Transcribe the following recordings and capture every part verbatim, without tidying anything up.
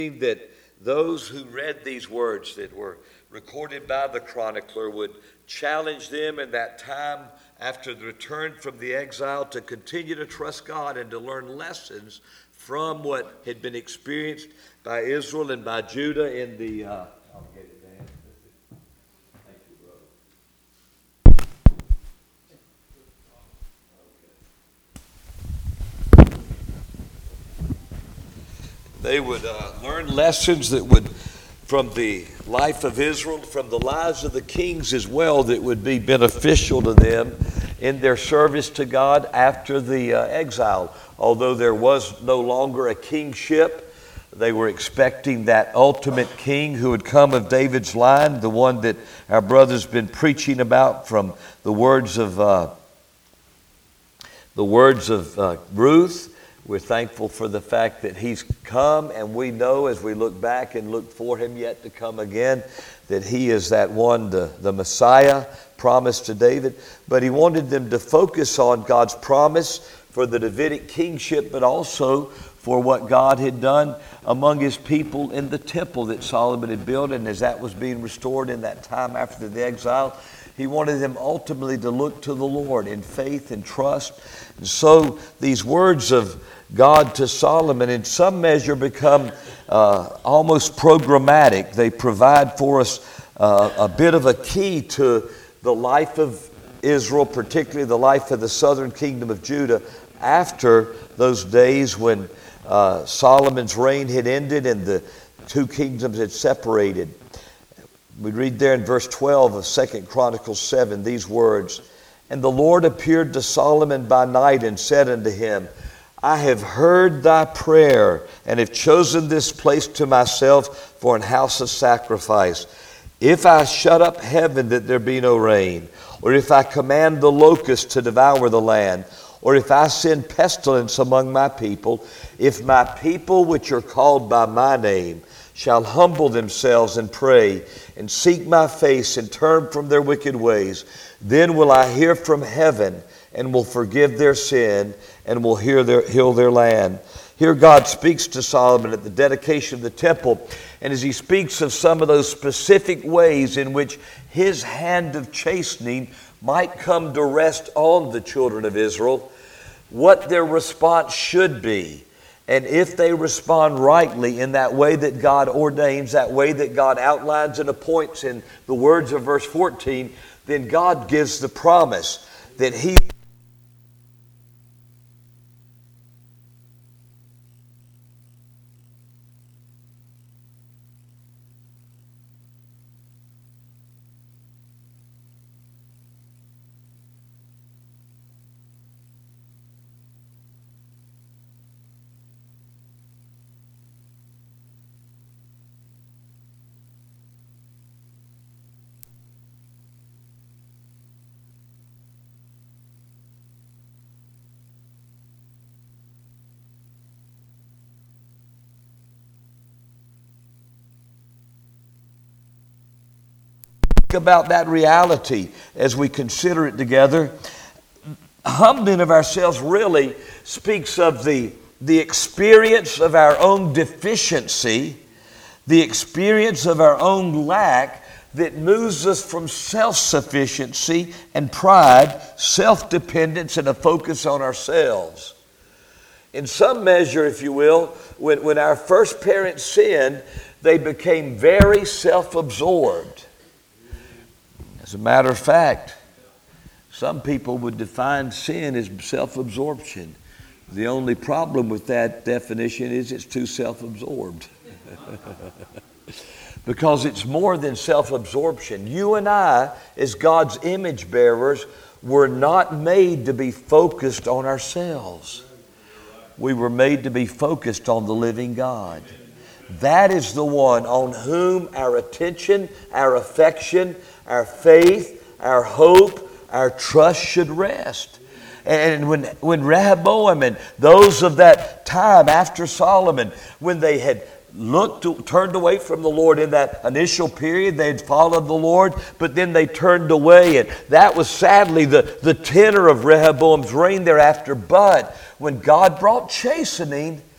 that those who read these words that were recorded by the chronicler would challenge them in that time after the return from the exile to continue to trust God and to learn lessons from what had been experienced by Israel and by Judah in the... Uh, I'll get it, Dan. Thank you, brother. They would uh, learn lessons that would, from the life of Israel, from the lives of the kings as well, that would be beneficial to them in their service to God after the uh, exile. Although there was no longer a kingship, they were expecting that ultimate king who would come of David's line, the one that our brother's been preaching about from the words of uh, the words of uh, Ruth. We're thankful for the fact that he's come, and we know as we look back and look for him yet to come again, that he is that one, the, the Messiah promised to David. But he wanted them to focus on God's promise for the Davidic kingship, but also for what God had done among his people in the temple that Solomon had built. And as that was being restored in that time after the exile, he wanted them ultimately to look to the Lord in faith and trust. And so these words of God to Solomon in some measure become uh, almost programmatic. They provide for us uh, a bit of a key to the life of Israel, particularly the life of the southern kingdom of Judah after those days when uh, Solomon's reign had ended and the two kingdoms had separated. We read there in verse twelve of Second Chronicles seven these words, "And the Lord appeared to Solomon by night and said unto him, I have heard thy prayer and have chosen this place to myself for an house of sacrifice. If I shut up heaven that there be no rain, or if I command the locusts to devour the land, or if I send pestilence among my people, if my people which are called by my name shall humble themselves and pray and seek my face and turn from their wicked ways, then will I hear from heaven and will forgive their sin and will heal their, heal their land." Here God speaks to Solomon at the dedication of the temple, and as he speaks of some of those specific ways in which his hand of chastening might come to rest on the children of Israel, what their response should be. And if they respond rightly in that way that God ordains, that way that God outlines and appoints in the words of verse fourteen, then God gives the promise that he about that reality as we consider it together. Humbling of ourselves really speaks of the, the experience of our own deficiency, the experience of our own lack that moves us from self-sufficiency and pride, self-dependence, and a focus on ourselves. In some measure, if you will, when, when our first parents sinned, they became very self-absorbed. As a matter of fact, some people would define sin as self-absorption. The only problem with that definition is it's too self-absorbed. Because it's more than self-absorption. You and I, as God's image bearers, were not made to be focused on ourselves. We were made to be focused on the living God. That is the one on whom our attention, our affection, our faith, our hope, our trust should rest. And when, when Rehoboam and those of that time after Solomon, when they had looked, to, turned away from the Lord in that initial period, they had followed the Lord, but then they turned away. And that was sadly the, the tenor of Rehoboam's reign thereafter. But when God brought chastening,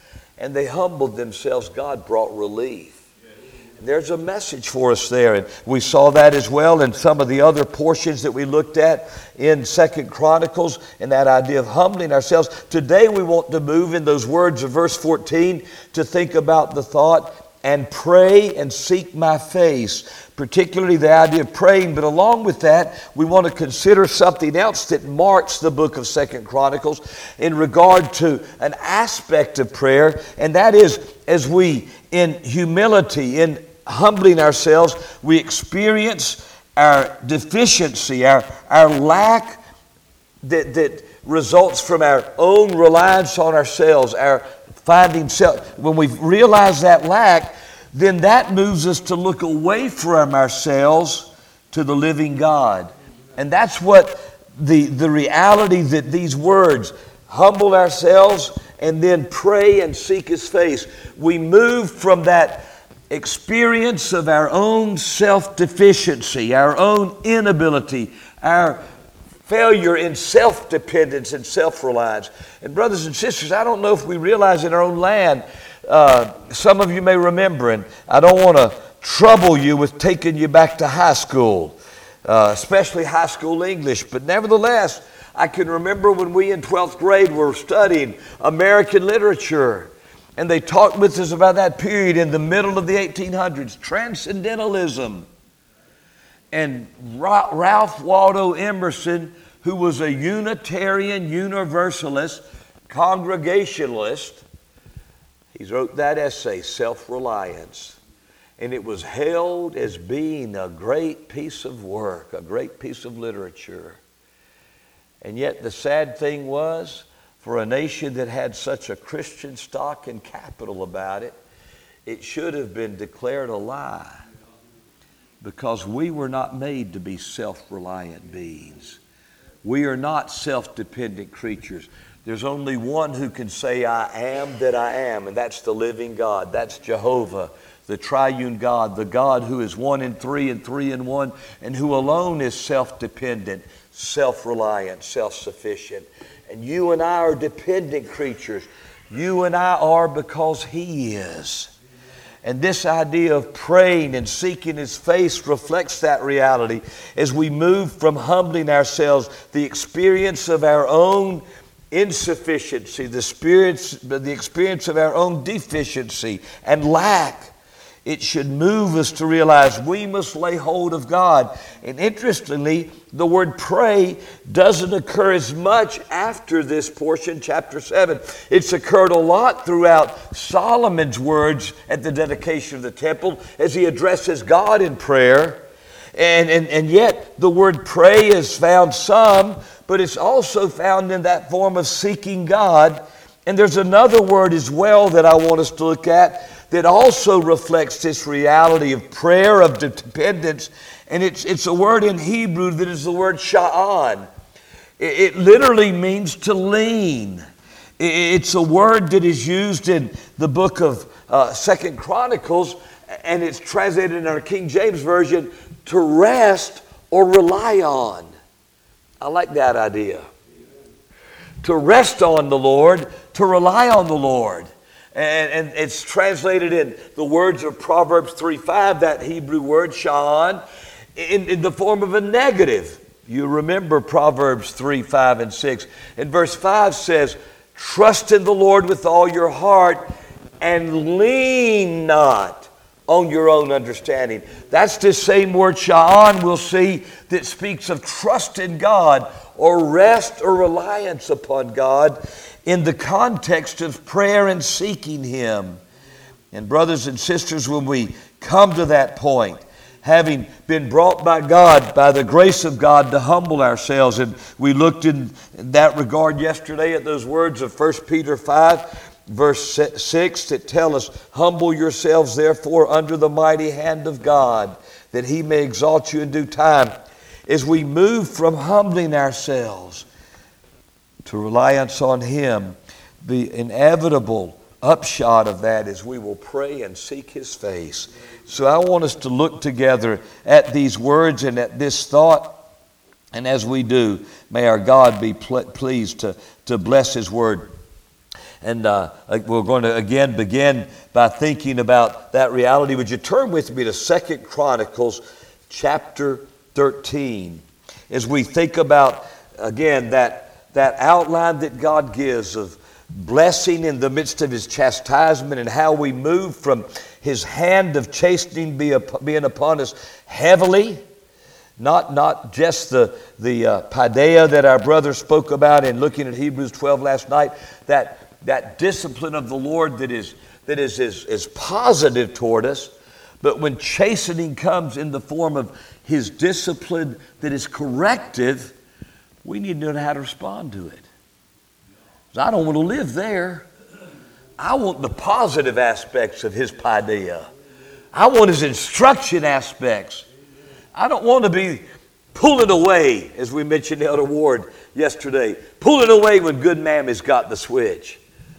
and they humbled themselves, God brought relief. There's a message for us there, and we saw that as well in some of the other portions that we looked at in Second Chronicles, and that idea of humbling ourselves. Today we want to move in those words of verse fourteen to think about the thought, and pray and seek my face, particularly the idea of praying. But along with that, we want to consider something else that marks the book of Second Chronicles in regard to an aspect of prayer, and that is as we, in humility, in humbling ourselves, we experience our deficiency, our, our lack that, that results from our own reliance on ourselves, our finding self. When we realize that lack, then that moves us to look away from ourselves to the living God. And that's what the, the reality that these words, humble ourselves and then pray and seek His face. We move from that experience of our own self-deficiency, our own inability, our failure in self-dependence and self-reliance. And brothers and sisters, I don't know if we realize in our own land, uh, some of you may remember, and I don't want to trouble you with taking you back to high school, uh, especially high school English, but nevertheless, I can remember when we in twelfth grade were studying American literature, and they talked with us about that period in the middle of the eighteen hundreds, transcendentalism. And Ralph Waldo Emerson, who was a Unitarian Universalist, Congregationalist, he wrote that essay, Self-Reliance. And it was held as being a great piece of work, a great piece of literature. And yet the sad thing was, for a nation that had such a Christian stock and capital about it, it should have been declared a lie, because we were not made to be self-reliant beings. We are not self-dependent creatures. There's only one who can say, I am that I am, and that's the living God. That's Jehovah, the triune God, the God who is one in three and three in one, and who alone is self-dependent, self-reliant, self-sufficient. And you and I are dependent creatures. You and I are because He is. And this idea of praying and seeking His face reflects that reality as we move from humbling ourselves, the experience of our own insufficiency, the experience, the experience of our own deficiency and lack. It should move us to realize we must lay hold of God. And interestingly, the word pray doesn't occur as much after this portion, chapter seven. It's occurred a lot throughout Solomon's words at the dedication of the temple as he addresses God in prayer. And, and, and yet the word pray is found some, but it's also found in that form of seeking God. And there's another word as well that I want us to look at that also reflects this reality of prayer, of dependence. And it's, it's a word in Hebrew that is the word sha'an. It, it literally means to lean. It, it's a word that is used in the book of uh, Second Chronicles, and it's translated in our King James Version, to rest or rely on. I like that idea. To rest on the Lord, to rely on the Lord. And, and it's translated in the words of Proverbs three five, that Hebrew word, sha'an, in, in the form of a negative. You remember Proverbs three, five, and six. And verse five says, trust in the Lord with all your heart and lean not on your own understanding. That's this same word, sha'an, we'll see, that speaks of trust in God or rest or reliance upon God in the context of prayer and seeking Him. And brothers and sisters, when we come to that point, having been brought by God, by the grace of God, to humble ourselves, and we looked in that regard yesterday at those words of First Peter five, verse six, that tell us, humble yourselves therefore under the mighty hand of God, that He may exalt you in due time. As we move from humbling ourselves to reliance on Him, the inevitable upshot of that is we will pray and seek His face. So I want us to look together at these words and at this thought. And as we do, may our God be ple- pleased to, to bless His word. And uh, we're going to again begin by thinking about that reality. Would you turn with me to Second Chronicles chapter thirteen as we think about, again, that, that outline that God gives of blessing in the midst of His chastisement, and how we move from His hand of chastening being upon us heavily. Not, not just the, the uh, paideia that our brother spoke about in looking at Hebrews twelve last night, that, that discipline of the Lord that is, that is, is, is positive toward us, but when chastening comes in the form of His discipline that is corrective, we need to know how to respond to it. I don't want to live there. I want the positive aspects of His paideia. I want His instruction aspects. I don't want to be pulling away, as we mentioned Elder Ward yesterday, pulling away when good mammy's got the switch.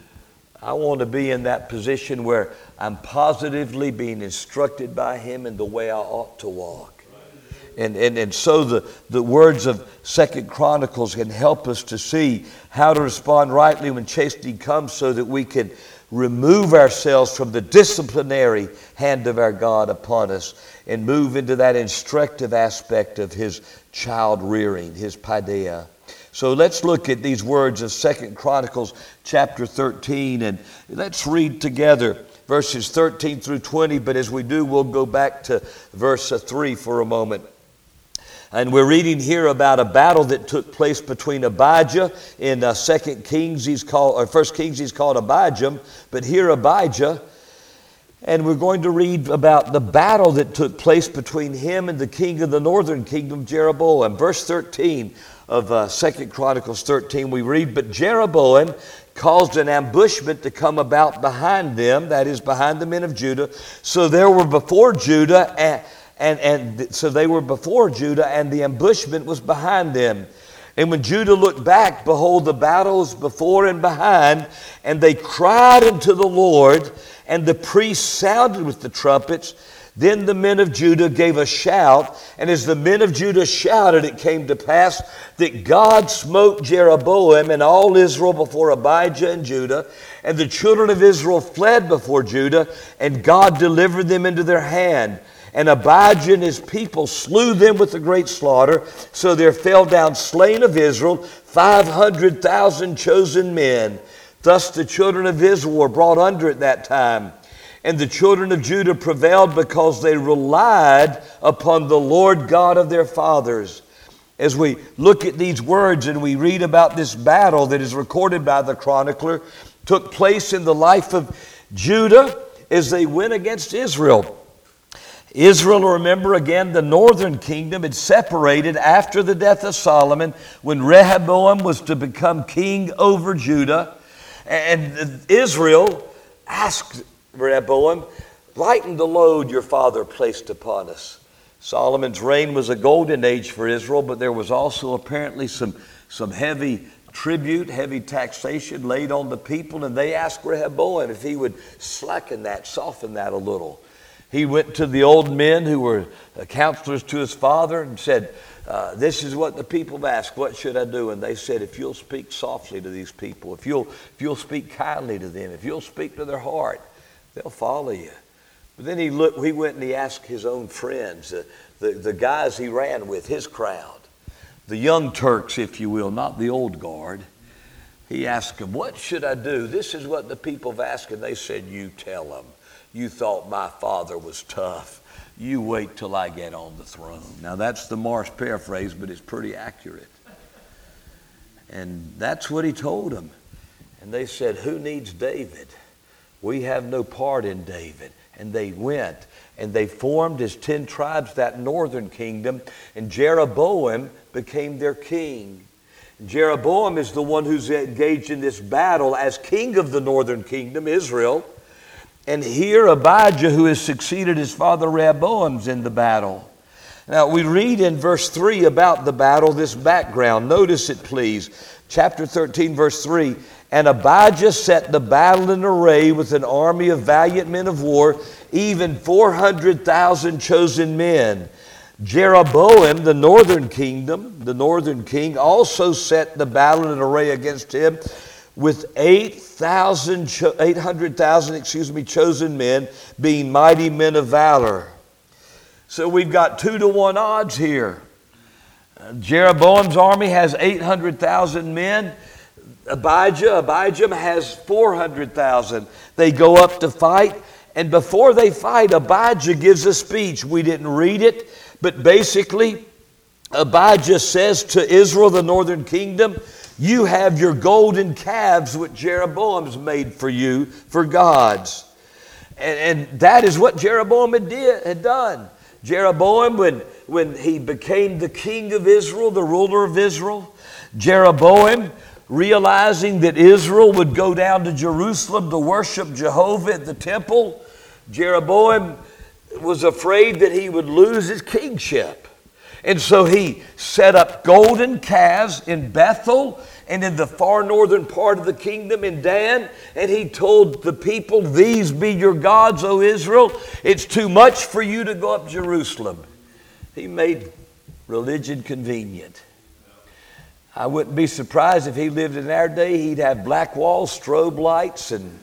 I want to be in that position where I'm positively being instructed by Him in the way I ought to walk. And, and, and so the, the words of Second Chronicles can help us to see how to respond rightly when chastening comes, so that we can remove ourselves from the disciplinary hand of our God upon us and move into that instructive aspect of His child rearing, His paideia. So let's look at these words of Second Chronicles chapter thirteen, and let's read together verses thirteen through twenty. But as we do, we'll go back to verse three for a moment. And we're reading here about a battle that took place between Abijah in uh, Second Kings. He's called, or First Kings. He's called Abijam, but here Abijah. And we're going to read about the battle that took place between him and the king of the northern kingdom, Jeroboam. Verse thirteen of uh, Second Chronicles thirteen, we read, "But Jeroboam caused an ambushment to come about behind them," that is, behind the men of Judah. So there were before Judah and And, and so they were before Judah, and the ambushment was behind them. And when Judah looked back, behold, the battles before and behind, and they cried unto the Lord, and the priests sounded with the trumpets. Then the men of Judah gave a shout, and as the men of Judah shouted, it came to pass that God smote Jeroboam and all Israel before Abijah and Judah, and the children of Israel fled before Judah, and God delivered them into their hand. And Abijah and his people slew them with a great slaughter. So there fell down slain of Israel five hundred thousand chosen men. Thus the children of Israel were brought under at that time. And the children of Judah prevailed because they relied upon the Lord God of their fathers. As we look at these words and we read about this battle that is recorded by the chronicler, took place in the life of Judah as they went against Israel. Israel, remember again, the northern kingdom had separated after the death of Solomon, when Rehoboam was to become king over Judah. And Israel asked Rehoboam, "Lighten the load your father placed upon us." Solomon's reign was a golden age for Israel, but there was also apparently some, some heavy tribute, heavy taxation laid on the people, and they asked Rehoboam if he would slacken that, soften that a little. He went to the old men who were counselors to his father and said, uh, "This is what the people have asked. What should I do?" And they said, "If you'll speak softly to these people, if you'll, if you'll speak kindly to them, if you'll speak to their heart, they'll follow you." But then he looked. He went and he asked his own friends, uh, the, the guys he ran with, his crowd, the young Turks, if you will, not the old guard. He asked them, "What should I do? This is what the people have asked." And they said, "You tell them. You thought my father was tough. You wait till I get on the throne." Now that's the Marsh paraphrase, but it's pretty accurate. And that's what he told them. And they said, "Who needs David? We have no part in David." And they went and they formed as ten tribes that northern kingdom, and Jeroboam became their king. Jeroboam is the one who's engaged in this battle as king of the northern kingdom, Israel. And here Abijah, who has succeeded his father Rehoboam's in the battle. Now we read in verse three about the battle, this background. Notice it, please. Chapter thirteen, verse three. "And Abijah set the battle in array with an army of valiant men of war, even four hundred thousand chosen men. Jeroboam, the northern kingdom, the northern king, also set the battle in array against him with eight thousand, eight hundred thousand, excuse me, chosen men, being mighty men of valor. So we've got two to one odds here. Jeroboam's army has eight hundred thousand men. Abijah, Abijah has four hundred thousand. They go up to fight, and before they fight, Abijah gives a speech. We didn't read it, but basically, Abijah says to Israel, the northern kingdom, you have your golden calves which Jeroboam's made for you for gods. And, and that is what Jeroboam had, did, had done. Jeroboam, when, when he became the king of Israel, the ruler of Israel, Jeroboam, realizing that Israel would go down to Jerusalem to worship Jehovah at the temple, Jeroboam was afraid that he would lose his kingship. And so he set up golden calves in Bethel and in the far northern part of the kingdom in Dan. And he told the people, these be your gods, O Israel. It's too much for you to go up Jerusalem. He made religion convenient. I wouldn't be surprised if he lived in our day. He'd have black walls, strobe lights, and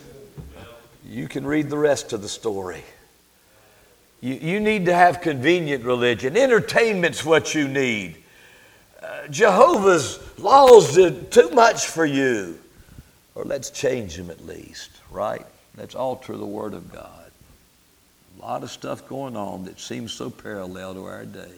you can read the rest of the story. You, you need to have convenient religion. Entertainment's what you need. Uh, Jehovah's laws are too much for you. Or let's change them at least, right? Let's alter the Word of God. A lot of stuff going on that seems so parallel to our day.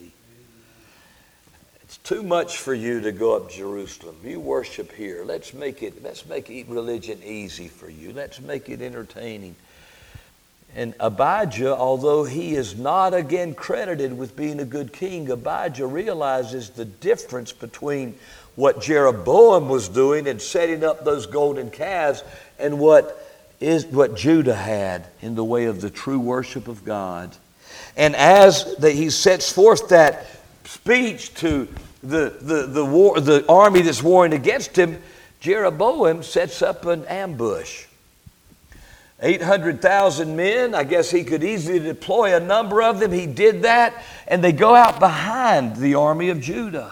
It's too much for you to go up Jerusalem. You worship here. Let's make it, let's make religion easy for you. Let's make it entertaining. And Abijah, although he is not again credited with being a good king, Abijah realizes the difference between what Jeroboam was doing and setting up those golden calves and what is what Judah had in the way of the true worship of God. And as the, he sets forth that speech to the, the, the, war, the army that's warring against him, Jeroboam sets up an ambush. eight hundred thousand men, I guess he could easily deploy a number of them. He did that, and they go out behind the army of Judah.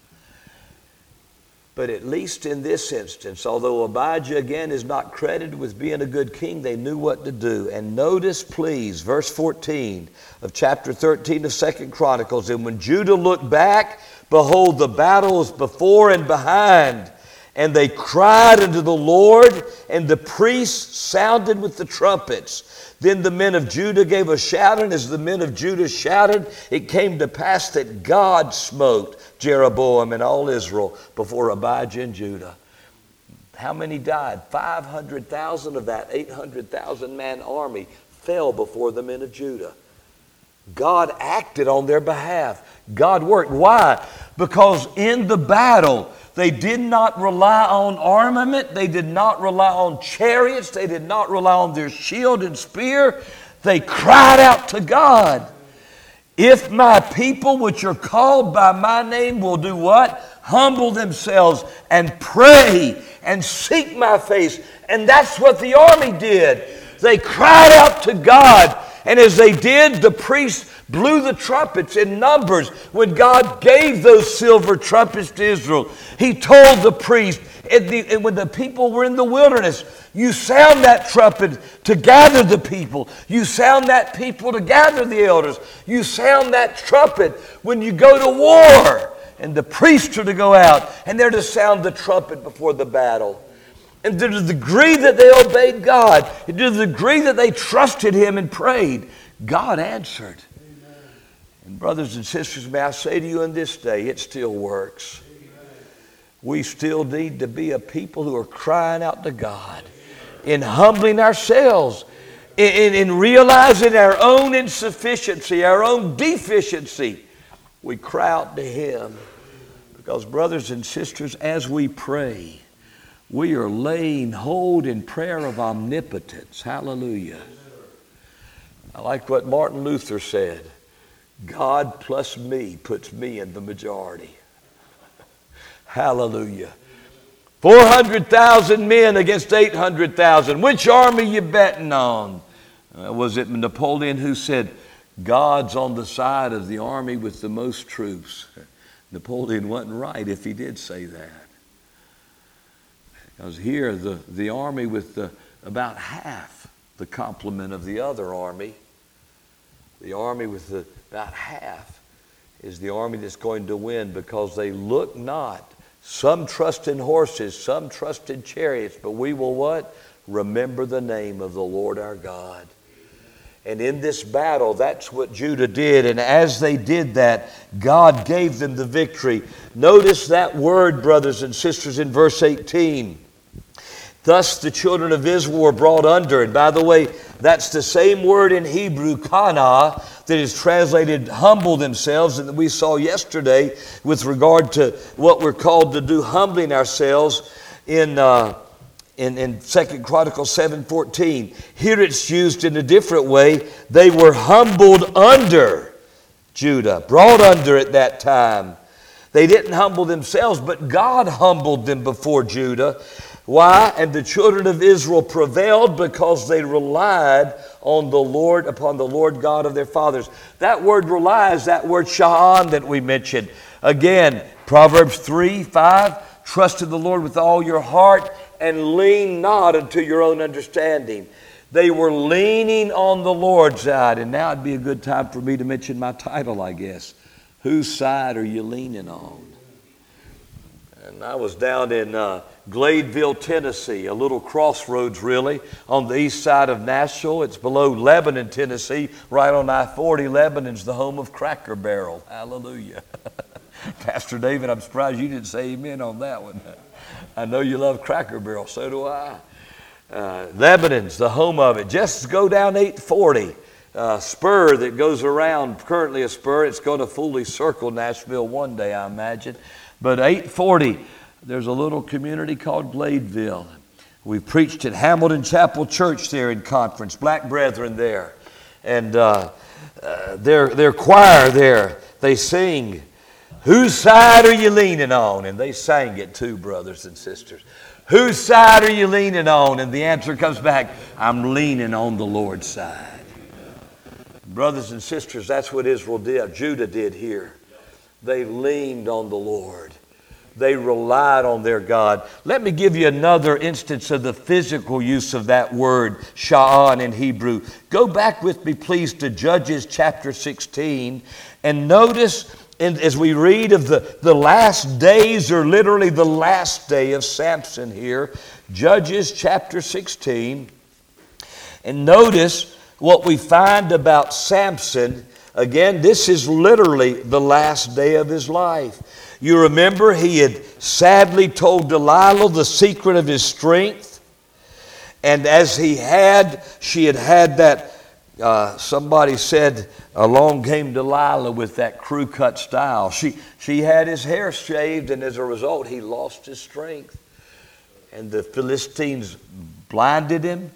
But at least in this instance, although Abijah again is not credited with being a good king, they knew what to do. And notice, please, verse fourteen of chapter thirteen of Second Chronicles. And when Judah looked back, behold, the battle was before and behind. And they cried unto the Lord, and the priests sounded with the trumpets. Then the men of Judah gave a shout, and as the men of Judah shouted, it came to pass that God smote Jeroboam and all Israel before Abijah and Judah. How many died? five hundred thousand of that eight hundred thousand man army fell before the men of Judah. God acted on their behalf. God worked. Why? Because in the battle, they did not rely on armament. They did not rely on chariots. They did not rely on their shield and spear. They cried out to God. If my people, which are called by my name, will do what? Humble themselves and pray and seek my face. And that's what the army did. They cried out to God. And as they did, the priests blew the trumpets in Numbers. When God gave those silver trumpets to Israel, He told the priest, and, the, and when the people were in the wilderness, you sound that trumpet to gather the people. You sound that people to gather the elders. You sound that trumpet when you go to war. And the priests are to go out, and they're to sound the trumpet before the battle. And to the degree that they obeyed God, and to the degree that they trusted Him and prayed, God answered. Amen. And brothers and sisters, may I say to you in this day, it still works. Amen. We still need to be a people who are crying out to God, in humbling ourselves, in, in, in realizing our own insufficiency, our own deficiency. We cry out to Him. Because brothers and sisters, as we pray, we are laying hold in prayer of omnipotence. Hallelujah. I like what Martin Luther said. God plus me puts me in the majority. Hallelujah. four hundred thousand men against eight hundred thousand. Which army you betting on? Uh, was it Napoleon who said, God's on the side of the army with the most troops? Napoleon wasn't right if he did say that. Because here, the, the army with the, about half the complement of the other army, the army with the, about half, is the army that's going to win, because they look not. Some trust in horses, some trust in chariots, but we will what? Remember the name of the Lord our God. And in this battle, that's what Judah did. And as they did that, God gave them the victory. Notice that word, brothers and sisters, in verse eighteen. Thus the children of Israel were brought under. And by the way, that's the same word in Hebrew, kana, that is translated humble themselves, and that we saw yesterday with regard to what we're called to do, humbling ourselves in uh, in, in Second Chronicles seven fourteen. Here it's used in a different way. They were humbled under Judah, brought under at that time. They didn't humble themselves, but God humbled them before Judah. Why? And the children of Israel prevailed because they relied on the Lord, upon the Lord God of their fathers. That word rely is that word sha'an that we mentioned. Again, Proverbs three, five, trust in the Lord with all your heart and lean not unto your own understanding. They were leaning on the Lord's side. And now it'd be a good time for me to mention my title, I guess. Whose side are you leaning on? And I was down in uh, Gladeville, Tennessee, a little crossroads really, on the east side of Nashville. It's below Lebanon, Tennessee, right on I forty. Lebanon's the home of Cracker Barrel. Hallelujah. Pastor David, I'm surprised you didn't say amen on that one. I know you love Cracker Barrel, so do I. Uh, Lebanon's the home of it. Just go down eight forty, uh, spur that goes around, currently a spur. It's going to fully circle Nashville one day, I imagine. But eight forty, there's a little community called Gladeville. We preached at Hamilton Chapel Church there in conference, black brethren there. And uh, uh, their, their choir there, they sing, whose side are you leaning on? And they sang it too, brothers and sisters. Whose side are you leaning on? And the answer comes back, I'm leaning on the Lord's side. Brothers and sisters, that's what Israel did, Judah did here. They leaned on the Lord. They relied on their God. Let me give you another instance of the physical use of that word, sha'an in Hebrew. Go back with me, please, to Judges chapter sixteen. And notice, in, as we read of the, the last days, or literally the last day of Samson here, Judges chapter sixteen. And notice what we find about Samson. Again, this is literally the last day of his life. You remember he had sadly told Delilah the secret of his strength. And as he had, she had had that, uh, somebody said, along came Delilah with that crew cut style. She, she had his hair shaved, and as a result, he lost his strength. And the Philistines blinded him,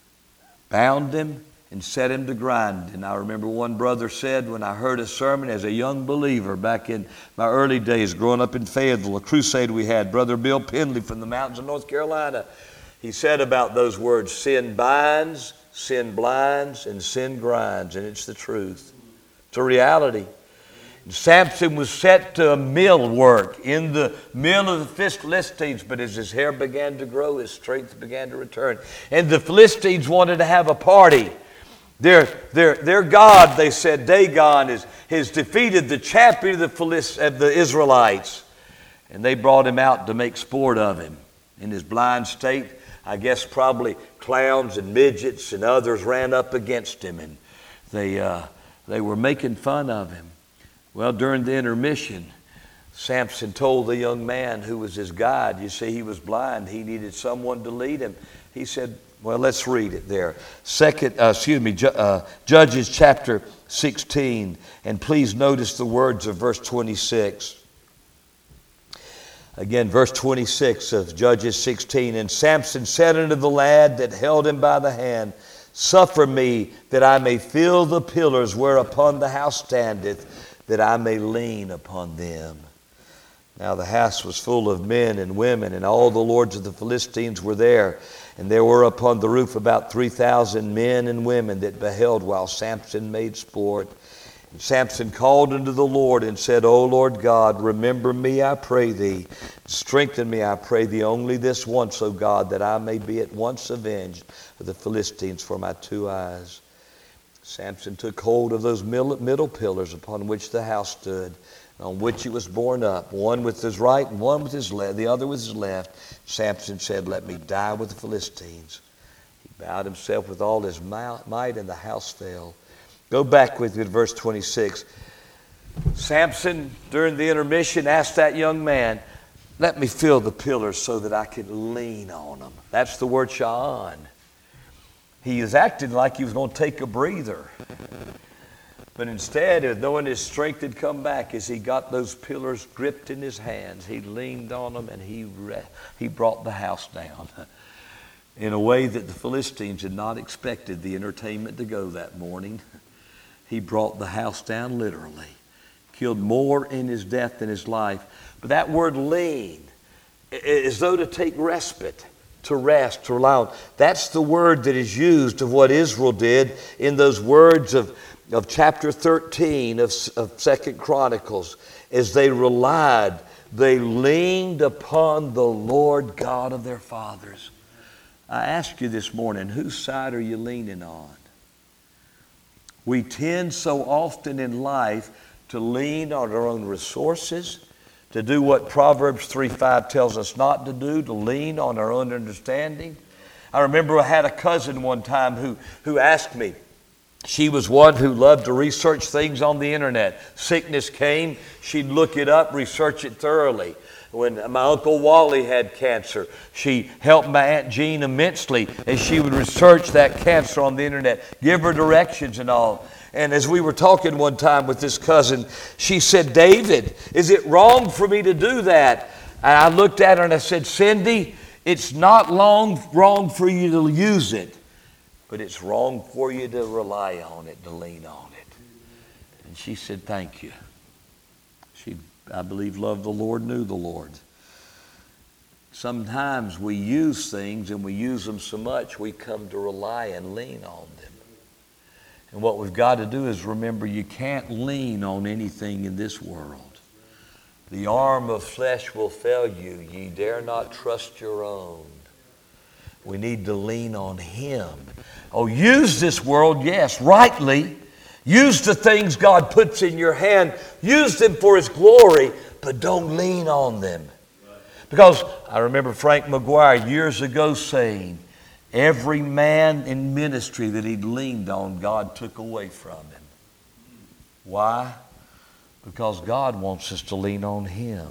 bound him, and set him to grind. And I remember one brother said, when I heard a sermon as a young believer back in my early days growing up in Fayetteville, a crusade we had, Brother Bill Pendley from the mountains of North Carolina, he said about those words, sin binds, sin blinds, and sin grinds. And it's the truth. It's a reality. And Samson was set to a mill work in the mill of the Philistines, but as his hair began to grow, his strength began to return. And the Philistines wanted to have a party. Their, their, their God, they said, Dagon, is, has defeated the champion of the, Philist, of the Israelites. And they brought him out to make sport of him. In his blind state, I guess probably clowns and midgets and others ran up against him. And they, uh, they were making fun of him. Well, during the intermission, Samson told the young man who was his guide, you see, he was blind. He needed someone to lead him. He said, well, let's read it there. Second, uh, excuse me, uh, Judges chapter sixteen. And please notice the words of verse twenty-six. Again, verse twenty-six of Judges sixteen. And Samson said unto the lad that held him by the hand, suffer me that I may feel the pillars whereupon the house standeth, that I may lean upon them. Now the house was full of men and women, and all the lords of the Philistines were there. And there were upon the roof about three thousand men and women that beheld while Samson made sport. Samson called unto the Lord and said, O Lord God, remember me, I pray thee. Strengthen me, I pray thee, only this once, O God, that I may be at once avenged of the Philistines for my two eyes. Samson took hold of those middle pillars upon which the house stood, on which it was borne up, one with his right and one with his left, the other with his left. Samson said, let me die with the Philistines. He bowed himself with all his might, and the house fell. Go back with me to verse twenty-six. Samson, during the intermission, asked that young man, let me feel the pillars so that I can lean on them. That's the word sha'an. He was acting like he was going to take a breather. But instead, knowing his strength had come back, as he got those pillars gripped in his hands, he leaned on them and he, re- he brought the house down in a way that the Philistines had not expected the entertainment to go that morning. He brought the house down literally. Killed more in his death than his life. But that word lean, as though to take respite, to rest, to rely on. That's the word that is used of what Israel did in those words of, of chapter thirteen of, of Second Chronicles. As they relied, they leaned upon the Lord God of their fathers. I ask you this morning, whose side are you leaning on? We tend so often in life to lean on our own resources, to do what Proverbs three five tells us not to do, to lean on our own understanding. I remember I had a cousin one time who, who asked me. She was one who loved to research things on the internet. Sickness came, she'd look it up, research it thoroughly. When my Uncle Wally had cancer, she helped my Aunt Jean immensely as she would research that cancer on the internet, give her directions and all. And as we were talking one time with this cousin, she said, David, is it wrong for me to do that? And I looked at her and I said, Cindy, it's not long, wrong for you to use it, but it's wrong for you to rely on it, to lean on it. And she said, thank you. She, I believe, loved the Lord, knew the Lord. Sometimes we use things and we use them so much we come to rely and lean on them. And what we've got to do is remember you can't lean on anything in this world. The arm of flesh will fail you. Ye dare not trust your own. We need to lean on Him. Oh, use this world, yes, rightly. Use the things God puts in your hand. Use them for His glory, but don't lean on them. Because I remember Frank McGuire years ago saying, every man in ministry that he'd leaned on, God took away from him. Why? Because God wants us to lean on Him.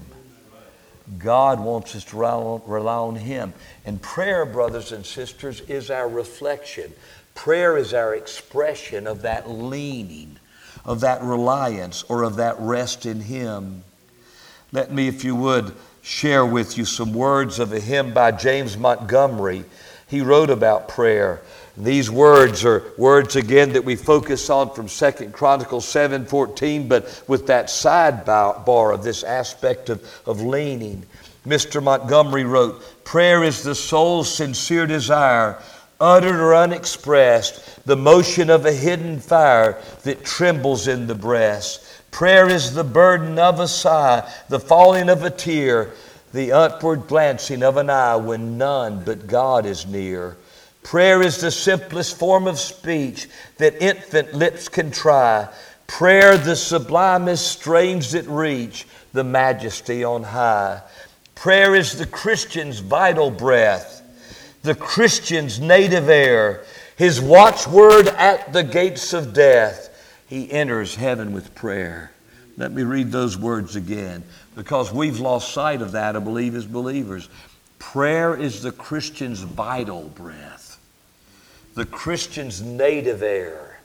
God wants us to rely on Him. And prayer, brothers and sisters, is our reflection. Prayer is our expression of that leaning, of that reliance, or of that rest in Him. Let me, if you would, share with you some words of a hymn by James Montgomery. He wrote about prayer. These words are words, again, that we focus on from Second Chronicles seven fourteen, but with that sidebar of this aspect of, of leaning. Mister Montgomery wrote, prayer is the soul's sincere desire, uttered or unexpressed, the motion of a hidden fire that trembles in the breast. Prayer is the burden of a sigh, the falling of a tear, the upward glancing of an eye when none but God is near. Prayer is the simplest form of speech that infant lips can try. Prayer the sublimest strains that reach the majesty on high. Prayer is the Christian's vital breath, the Christian's native air, his watchword at the gates of death. He enters heaven with prayer. Let me read those words again, because we've lost sight of that, I believe, as believers. Prayer is the Christian's vital breath, the Christian's native air,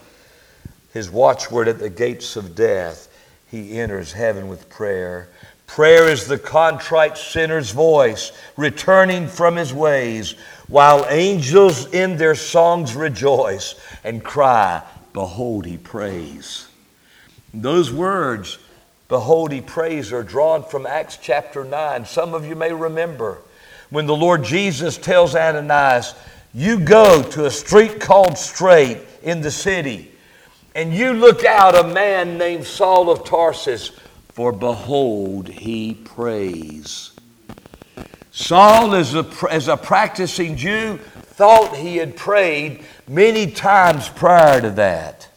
his watchword at the gates of death. He enters heaven with prayer. Prayer is the contrite sinner's voice, returning from his ways, while angels in their songs rejoice and cry, behold, he prays. Those words, behold, he prays, are drawn from Acts chapter nine. Some of you may remember when the Lord Jesus tells Ananias, you go to a street called Straight in the city, And you look out a man named Saul of Tarsus, for behold, he prays. Saul, as a, as a practicing Jew, thought he had prayed many times prior to that.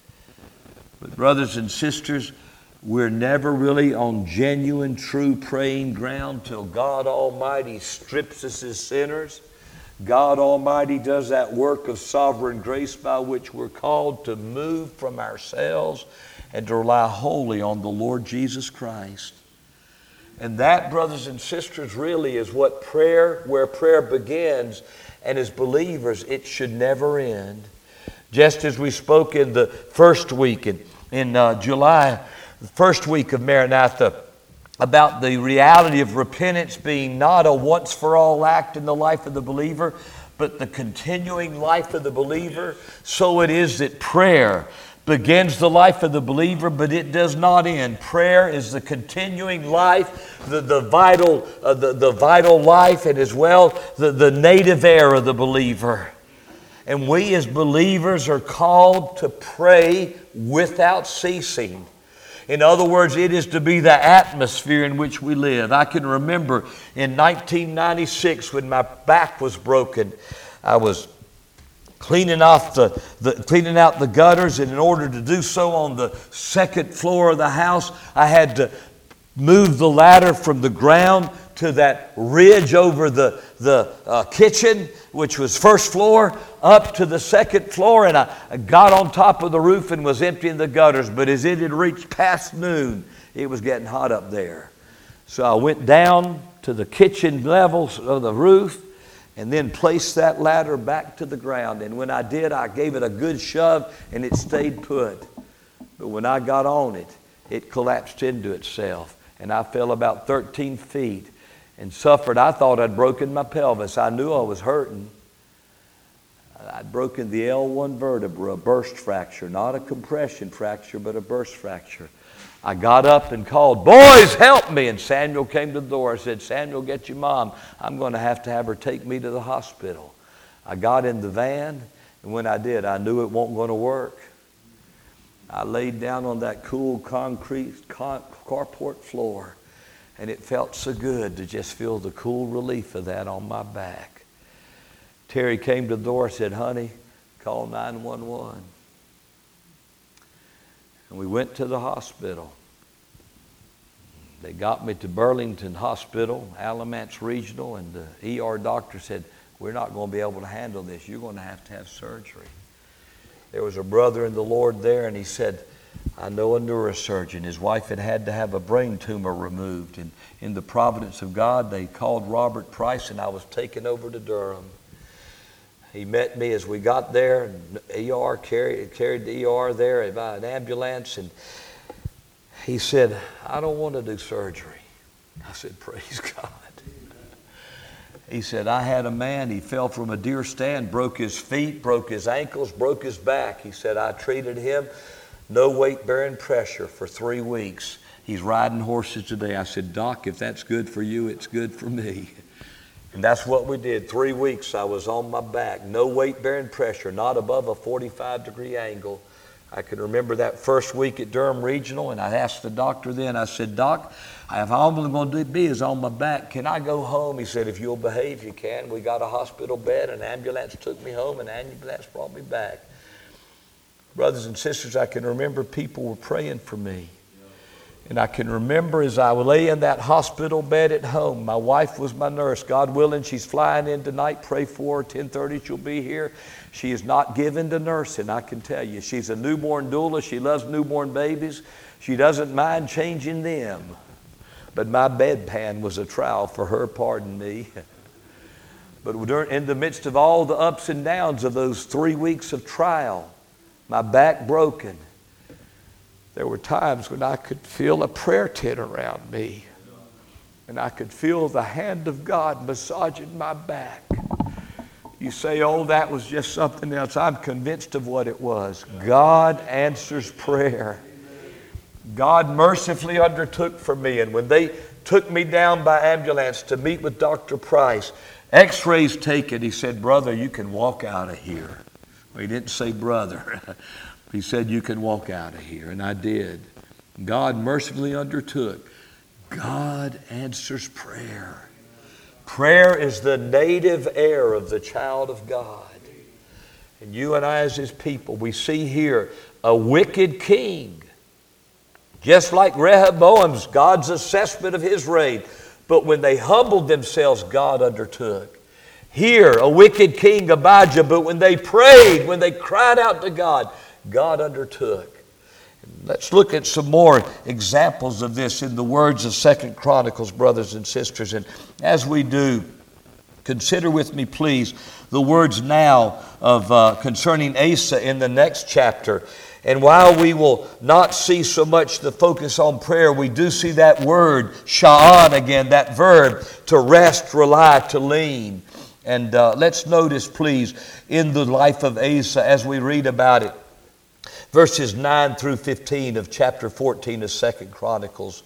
But brothers and sisters, we're never really on genuine, true praying ground till God Almighty strips us as sinners. God Almighty does that work of sovereign grace by which we're called to move from ourselves and to rely wholly on the Lord Jesus Christ. And that, brothers and sisters, really is what prayer, where prayer begins. And as believers, it should never end. Just as we spoke in the first week, in, in uh, July, the first week of Maranatha, about the reality of repentance being not a once-for-all act in the life of the believer, but the continuing life of the believer. So it is that prayer begins the life of the believer, but it does not end. Prayer is the continuing life, the, the, vital, uh, the, the vital life, and as well the, the native air of the believer. And we as believers are called to pray without ceasing. In other words, it is to be the atmosphere in which we live. I can remember in nineteen ninety-six when my back was broken, I was cleaning off the, the cleaning out the gutters, and in order to do so on the second floor of the house, I had to move the ladder from the ground to that ridge over the, the uh, kitchen, which was first floor, up to the second floor, and I, I got on top of the roof and was emptying the gutters. But as it had reached past noon, it was getting hot up there. So I went down to the kitchen levels of the roof and then placed that ladder back to the ground. And when I did, I gave it a good shove and it stayed put. But when I got on it, it collapsed into itself. And I fell about thirteen feet and suffered. I thought I'd broken my pelvis. I knew I was hurting. I'd broken the L one vertebra, a burst fracture, not a compression fracture, but a burst fracture. I got up and called, "Boys, help me!" And Samuel came to the door. I said, "Samuel, get your mom. I'm going to have to have her take me to the hospital." I got in the van, and when I did, I knew it wasn't going to work. I laid down on that cool concrete car- carport floor, and it felt so good to just feel the cool relief of that on my back. Terry came to the door and said, "Honey, call nine one one. And we went to the hospital. They got me to Burlington Hospital, Alamance Regional, and the E R doctor said, "We're not going to be able to handle this. You're going to have to have surgery." There was a brother in the Lord there, and he said, "I know a neurosurgeon." His wife had had to have a brain tumor removed. And in the providence of God, they called Robert Price, and I was taken over to Durham. He met me as we got there, and E R carried, carried the E R there by an ambulance, and he said, "I don't want to do surgery." I said, "Praise God." He said, "I had a man, he fell from a deer stand, broke his feet, broke his ankles, broke his back." He said, "I treated him, no weight-bearing pressure for three weeks. He's riding horses today." I said, "Doc, if that's good for you, it's good for me." And that's what we did. Three weeks I was on my back, no weight-bearing pressure, not above a forty-five degree angle. I can remember that first week at Durham Regional, and I asked the doctor then, I said, "Doc, if all I'm going to be is on my back, can I go home?" He said, "If you'll behave, you can." We got a hospital bed, an ambulance took me home, and an ambulance brought me back. Brothers and sisters, I can remember people were praying for me. And I can remember as I lay in that hospital bed at home, my wife was my nurse. God willing, she's flying in tonight. Pray for her. ten thirty she'll be here. She is not given to nursing, I can tell you. She's a newborn doula. She loves newborn babies. She doesn't mind changing them. But my bedpan was a trial for her, pardon me. But in the midst of all the ups and downs of those three weeks of trial, my back broken, there were times when I could feel a prayer tent around me, and I could feel the hand of God massaging my back. You say, "Oh, that was just something else." I'm convinced of what it was. God answers prayer. God mercifully undertook for me, and when they took me down by ambulance to meet with Doctor Price, x-rays taken, he said, "Brother, you can walk out of here." Well, he didn't say brother. He said, you can walk out of here. And I did. God mercifully undertook. God answers prayer. Prayer is the native air of the child of God. And you and I as His people, we see here a wicked king. Just like Rehoboam's, God's assessment of his reign. But when they humbled themselves, God undertook. Here, a wicked king, Abijah, but when they prayed, when they cried out to God, God undertook. Let's look at some more examples of this in the words of Second Chronicles, brothers and sisters. And as we do, consider with me, please, the words now of uh, concerning Asa in the next chapter. And while we will not see so much the focus on prayer, we do see that word, sha'an, again, that verb, to rest, rely, to lean. And uh, let's notice, please, in the life of Asa as we read about it, verses nine through fifteen of chapter fourteen of Second Chronicles.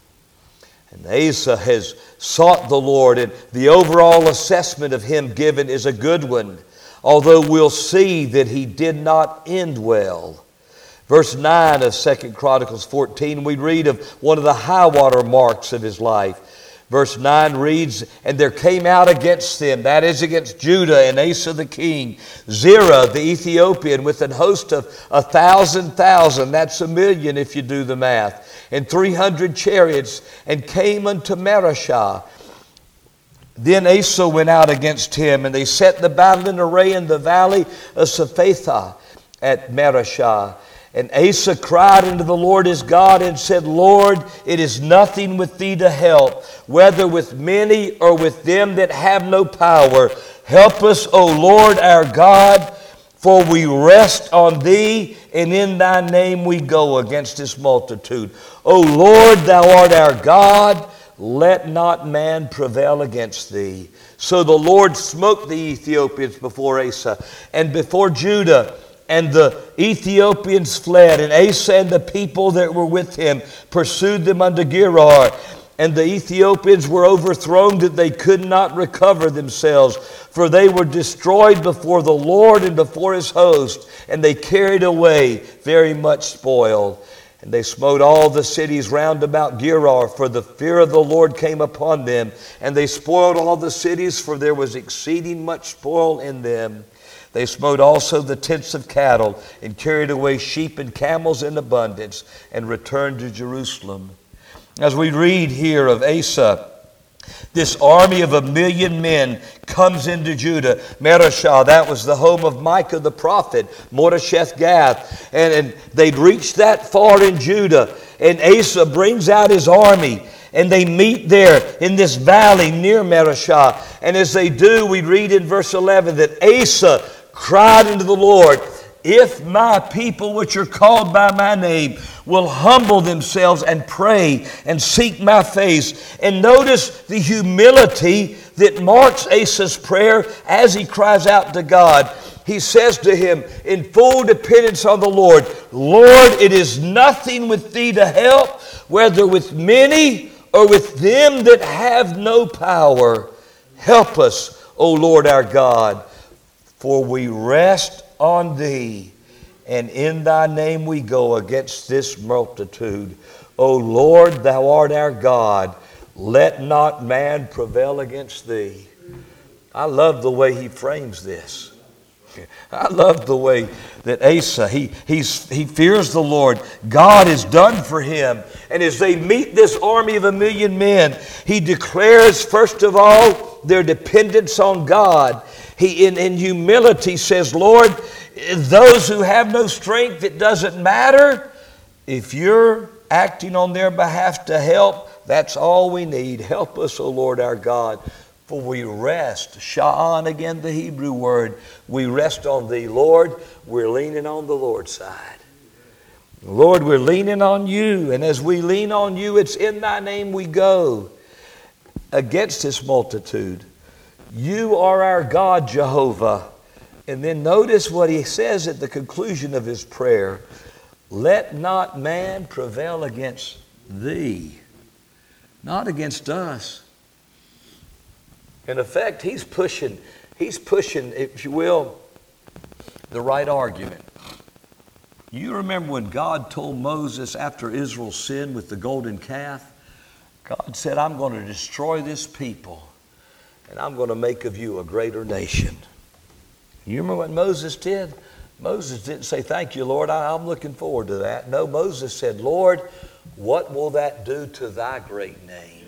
And Asa has sought the Lord, and the overall assessment of him given is a good one, although we'll see that he did not end well. Verse nine of Second Chronicles fourteen, we read of one of the high water marks of his life. Verse nine reads, and there came out against them, that is against Judah and Asa the king, Zerah the Ethiopian with an host of a thousand thousand, that's a million if you do the math, and three hundred chariots, and came unto Mareshah. Then Asa went out against him, and they set the battle in array in the valley of Sephathah at Mareshah. And Asa cried unto the Lord his God and said, Lord, it is nothing with thee to help, whether with many or with them that have no power. Help us, O Lord our God, for we rest on thee, and in thy name we go against this multitude. O Lord, thou art our God, let not man prevail against thee. So the Lord smote the Ethiopians before Asa and before Judah, and the Ethiopians fled, and Asa and the people that were with him pursued them unto Gerar. And the Ethiopians were overthrown that they could not recover themselves, for they were destroyed before the Lord and before his host, and they carried away very much spoil. And they smote all the cities round about Gerar, for the fear of the Lord came upon them. And they spoiled all the cities, for there was exceeding much spoil in them. They smote also the tents of cattle, and carried away sheep and camels in abundance, and returned to Jerusalem. As we read here of Asa, this army of a million men comes into Judah. Mareshah, that was the home of Micah the prophet, Moresheth Gath. And, and they'd reached that far in Judah. And Asa brings out his army. And they meet there in this valley near Mareshah. And as they do, we read in verse eleven that Asa cried unto the Lord, if my people which are called by my name will humble themselves and pray and seek my face. And notice the humility that marks Asa's prayer as he cries out to God. He says to him in full dependence on the Lord, Lord, it is nothing with thee to help, whether with many or with them that have no power. Help us, O Lord our God, for we rest on thee, and in thy name we go against this multitude. O Lord, thou art our God. Let not man prevail against thee. I love the way he frames this. I love the way that Asa, he, he's, he fears the Lord. God is done for him. And as they meet this army of a million men, he declares, first of all, their dependence on God. He, in, in humility, says, Lord, those who have no strength, it doesn't matter. If you're acting on their behalf to help, that's all we need. Help us, O Lord our God, for we rest. Sha'an, again, the Hebrew word. We rest on thee. Lord, we're leaning on the Lord's side. Lord, we're leaning on you. And as we lean on you, it's in thy name we go against this multitude. You are our God, Jehovah. And then notice what he says at the conclusion of his prayer. Let not man prevail against thee. Not against us. In effect, he's pushing, he's pushing, if you will, the right argument. You remember when God told Moses after Israel sinned with the golden calf, God said, I'm going to destroy this people and I'm going to make of you a greater nation. You remember what Moses did? Moses didn't say, thank you, Lord, I, I'm looking forward to that. No, Moses said, Lord, what will that do to thy great name?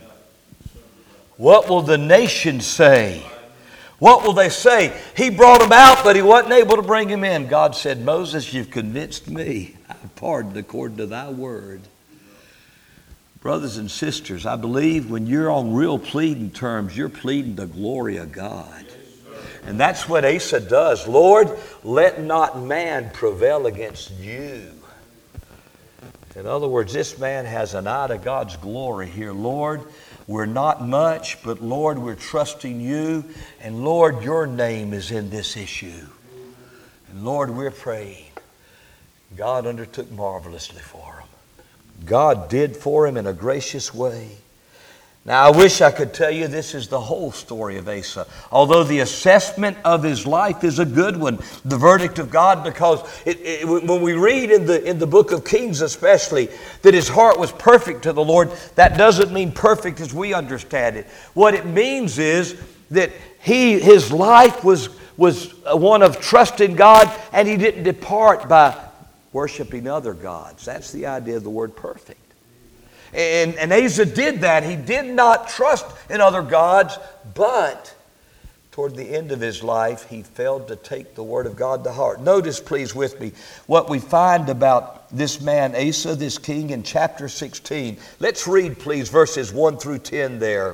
What will the nation say? What will they say? He brought them out, but he wasn't able to bring them in. God said, Moses, you've convinced me. I've pardoned according to thy word. Brothers and sisters, I believe when you're on real pleading terms, you're pleading the glory of God. And that's what Asa does. Lord, let not man prevail against you. In other words, this man has an eye to God's glory here. Lord, we're not much, but Lord, we're trusting you. And Lord, your name is in this issue. And Lord, we're praying. God undertook marvelously for him. God did for him in a gracious way. Now, I wish I could tell you this is the whole story of Asa. Although the assessment of his life is a good one, the verdict of God, because it, it, when we read in the, in the book of Kings especially that his heart was perfect to the Lord, that doesn't mean perfect as we understand it. What it means is that he his life was, was one of trust in God, and he didn't depart by worshiping other gods. That's the idea of the word perfect. And, and Asa did that. He did not trust in other gods, but toward the end of his life, he failed to take the word of God to heart. Notice, please, with me, what we find about this man Asa, this king, in chapter sixteen. Let's read, please, verses one through ten there.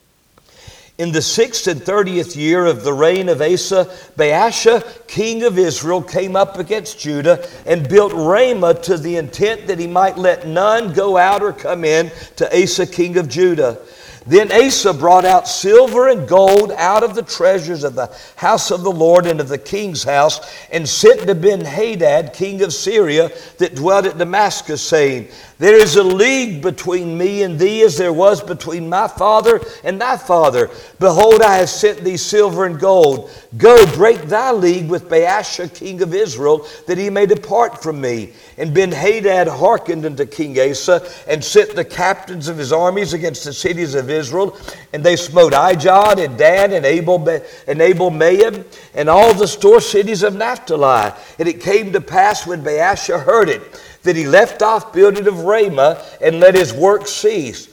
In the sixth and thirtieth year of the reign of Asa, Baasha, king of Israel, came up against Judah and built Ramah to the intent that he might let none go out or come in to Asa, king of Judah. Then Asa brought out silver and gold out of the treasures of the house of the Lord and of the king's house, and sent to Ben-Hadad, king of Syria, that dwelt at Damascus, saying, There is a league between me and thee, as there was between my father and thy father. Behold, I have sent thee silver and gold. Go, break thy league with Baasha, king of Israel, that he may depart from me. And Ben-Hadad hearkened unto King Asa, and sent the captains of his armies against the cities of Israel. And they smote Ijod, and Dan, and Abel, and Abel Maim, and all the store cities of Naphtali. And it came to pass, when Baasha heard it, that he left off building of Ramah, and let his work cease.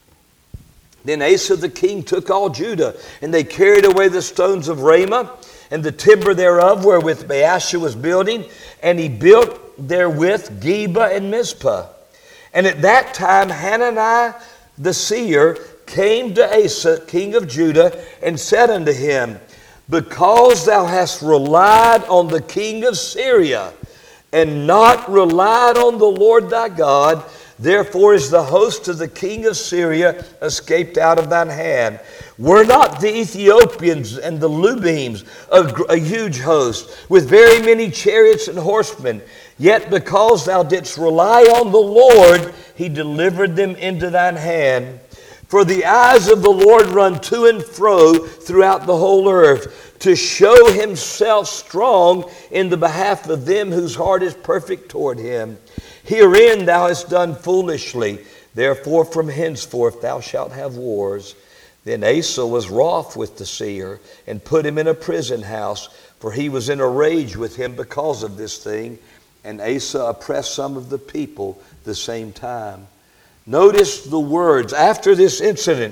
Then Asa the king took all Judah, and they carried away the stones of Ramah, and the timber thereof wherewith Baasha was building, and he built therewith Geba and Mizpah. And at that time Hananiah the seer came to Asa, king of Judah, and said unto him, Because thou hast relied on the king of Syria, and not relied on the Lord thy God, therefore is the host of the king of Syria escaped out of thine hand. Were not the Ethiopians and the Lubims a, a huge host, with very many chariots and horsemen? Yet because thou didst rely on the Lord, he delivered them into thine hand. For the eyes of the Lord run to and fro throughout the whole earth, to show himself strong in the behalf of them whose heart is perfect toward him. Herein thou hast done foolishly, therefore from henceforth thou shalt have wars. Then Asa was wroth with the seer, and put him in a prison house, for he was in a rage with him because of this thing. And Asa oppressed some of the people the same time. Notice the words after this incident.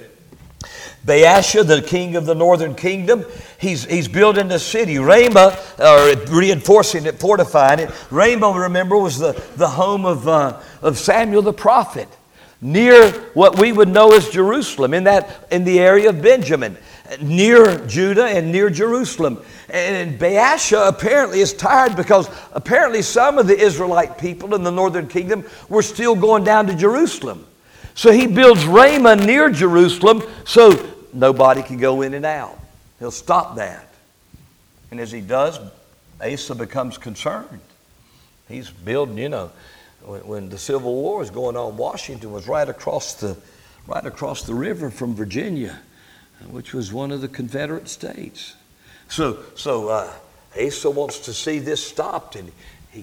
Baasha, the king of the northern kingdom, he's, he's building the city. Ramah, or reinforcing it, fortifying it. Ramah, remember, was the, the home of, uh, of Samuel the prophet, near what we would know as Jerusalem, in, that, in the area of Benjamin, near Judah and near Jerusalem. And Baasha apparently is tired, because apparently some of the Israelite people in the northern kingdom were still going down to Jerusalem. So he builds Ramah near Jerusalem so nobody can go in and out. He'll stop that. And as he does, Asa becomes concerned. He's building, you know, when, when the Civil War was going on, Washington was right across the right across the river from Virginia, which was one of the Confederate states. So, so uh, Asa wants to see this stopped, and he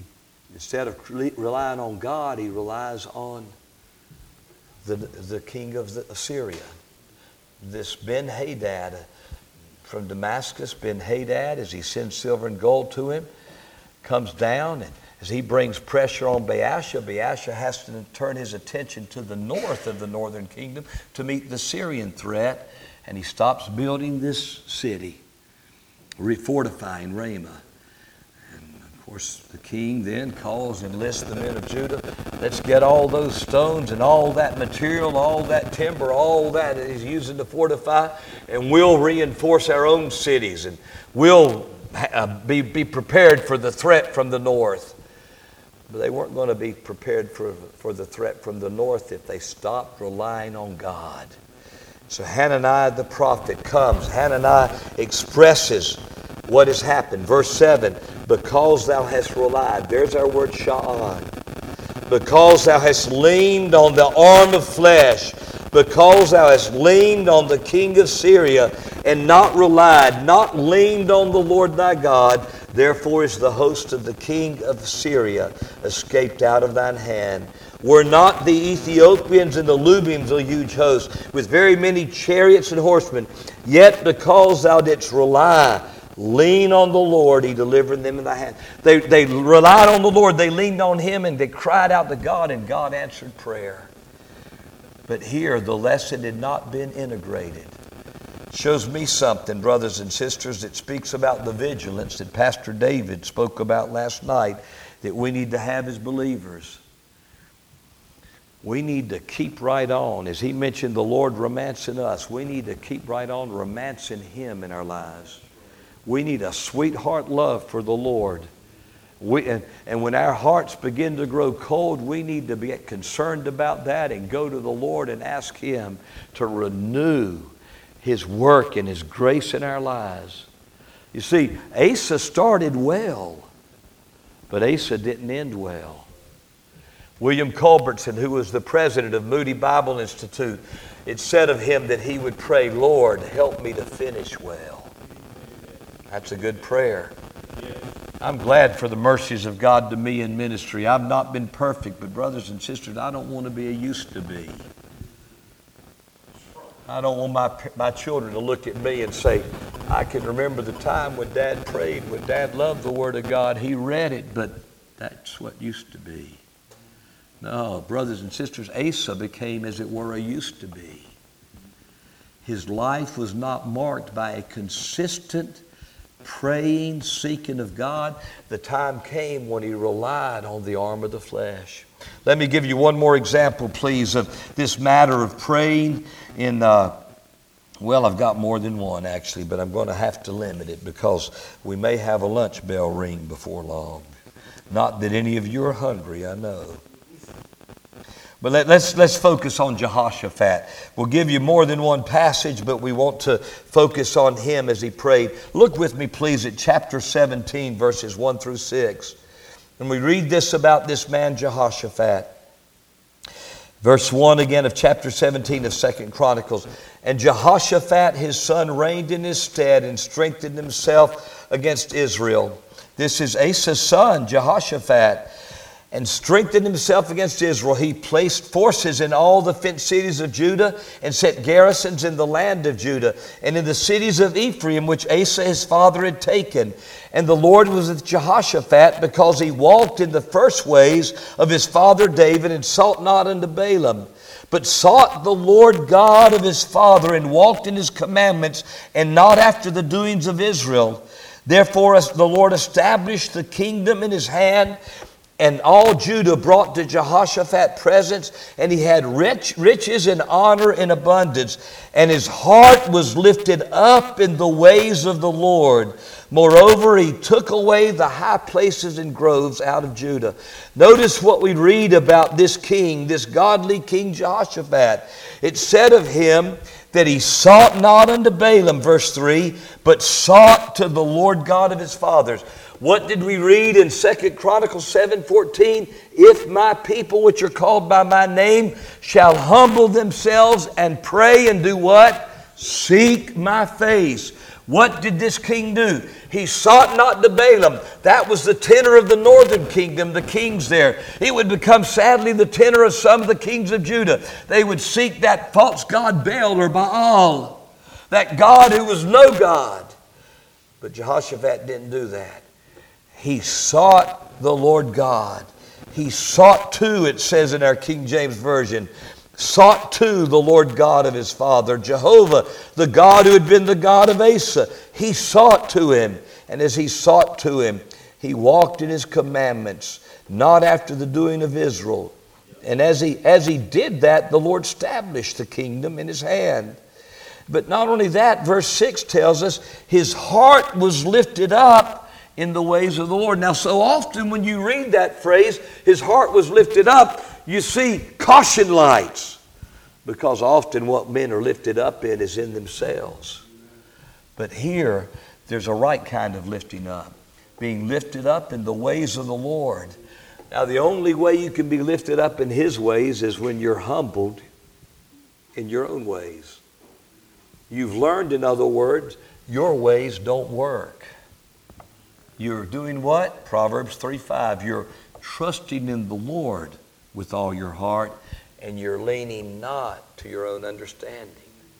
Instead of relying on God, he relies on the, the king of the Assyria. This Ben-Hadad from Damascus, Ben-Hadad, as he sends silver and gold to him, comes down, and as he brings pressure on Baasha, Baasha has to turn his attention to the north of the northern kingdom to meet the Syrian threat, and he stops building this city, refortifying Ramah. Of course, the king then calls and enlists the men of Judah. Let's get all those stones and all that material, all that timber, all that he's using to fortify, and we'll reinforce our own cities, and we'll uh, be, be prepared for the threat from the north. But they weren't going to be prepared for, for the threat from the north if they stopped relying on God. So Hananiah the prophet comes. Hananiah expresses what has happened. Verse seven, because thou hast relied. There's our word sha'an. Because thou hast leaned on the arm of flesh. Because thou hast leaned on the king of Syria and not relied, not leaned on the Lord thy God. Therefore is the host of the king of Syria escaped out of thine hand. Were not the Ethiopians and the Lubims a huge host, with very many chariots and horsemen? Yet because thou didst rely, lean on the Lord, he delivered them in thy hand. They, they relied on the Lord, they leaned on him, and they cried out to God, and God answered prayer. But here, the lesson had not been integrated. Shows me something, brothers and sisters, that speaks about the vigilance that Pastor David spoke about last night that we need to have as believers. We need to keep right on. As he mentioned the Lord romancing us, we need to keep right on romancing him in our lives. We need a sweetheart love for the Lord. We, and, and when our hearts begin to grow cold, we need to be concerned about that and go to the Lord and ask him to renew his work and his grace in our lives. You see, Asa started well, but Asa didn't end well. William Culbertson, who was the president of Moody Bible Institute, it said of him that he would pray, Lord, help me to finish well. That's a good prayer. I'm glad for the mercies of God to me in ministry. I've not been perfect, but brothers and sisters, I don't want to be a used to be. I don't want my, my children to look at me and say, I can remember the time when Dad prayed, when Dad loved the Word of God. He read it, but that's what used to be. No, brothers and sisters, Asa became, as it were, a used to be. His life was not marked by a consistent praying, seeking of God. The time came when he relied on the arm of the flesh. Let me give you one more example, please, of this matter of praying in, uh, well, I've got more than one, actually, but I'm going to have to limit it because we may have a lunch bell ring before long. Not that any of you are hungry, I know. But let, let's, let's focus on Jehoshaphat. We'll give you more than one passage, but we want to focus on him as he prayed. Look with me, please, at chapter seventeen, verses one through six. And we read this about this man Jehoshaphat. Verse one again of chapter seventeen of Second Chronicles. And Jehoshaphat his son reigned in his stead and strengthened himself against Israel. This is Asa's son, Jehoshaphat. And strengthened himself against Israel. He placed forces in all the fenced cities of Judah and set garrisons in the land of Judah and in the cities of Ephraim, which Asa his father had taken. And the Lord was with Jehoshaphat because he walked in the first ways of his father David and sought not unto Baalim, but sought the Lord God of his father and walked in his commandments and not after the doings of Israel. Therefore as the Lord established the kingdom in his hand, and all Judah brought to Jehoshaphat presents, and he had rich riches and honor in abundance. And his heart was lifted up in the ways of the Lord. Moreover, he took away the high places and groves out of Judah. Notice what we read about this king, this godly king Jehoshaphat. It said of him that he sought not unto Baalim, verse three, but sought to the Lord God of his fathers. What did we read in Second Chronicles seven fourteen? If my people which are called by my name shall humble themselves and pray and do what? Seek my face. What did this king do? He sought not to Balaam. That was the tenor of the northern kingdom, the kings there. It would become sadly the tenor of some of the kings of Judah. They would seek that false god Baal or Baal, that God who was no God. But Jehoshaphat didn't do that. He sought the Lord God. He sought to, it says in our King James Version, sought to the Lord God of his father, Jehovah, the God who had been the God of Asa. He sought to him. And as he sought to him, he walked in his commandments, not after the doing of Israel. And as he, as he did that, the Lord established the kingdom in his hand. But not only that, verse six tells us his heart was lifted up in the ways of the Lord. Now, so often when you read that phrase, his heart was lifted up, you see caution lights. Because often what men are lifted up in is in themselves. But here, there's a right kind of lifting up. Being lifted up in the ways of the Lord. Now, the only way you can be lifted up in his ways is when you're humbled in your own ways. You've learned, in other words, your ways don't work. You're doing what? Proverbs three five. You're trusting in the Lord with all your heart, and you're leaning not to your own understanding.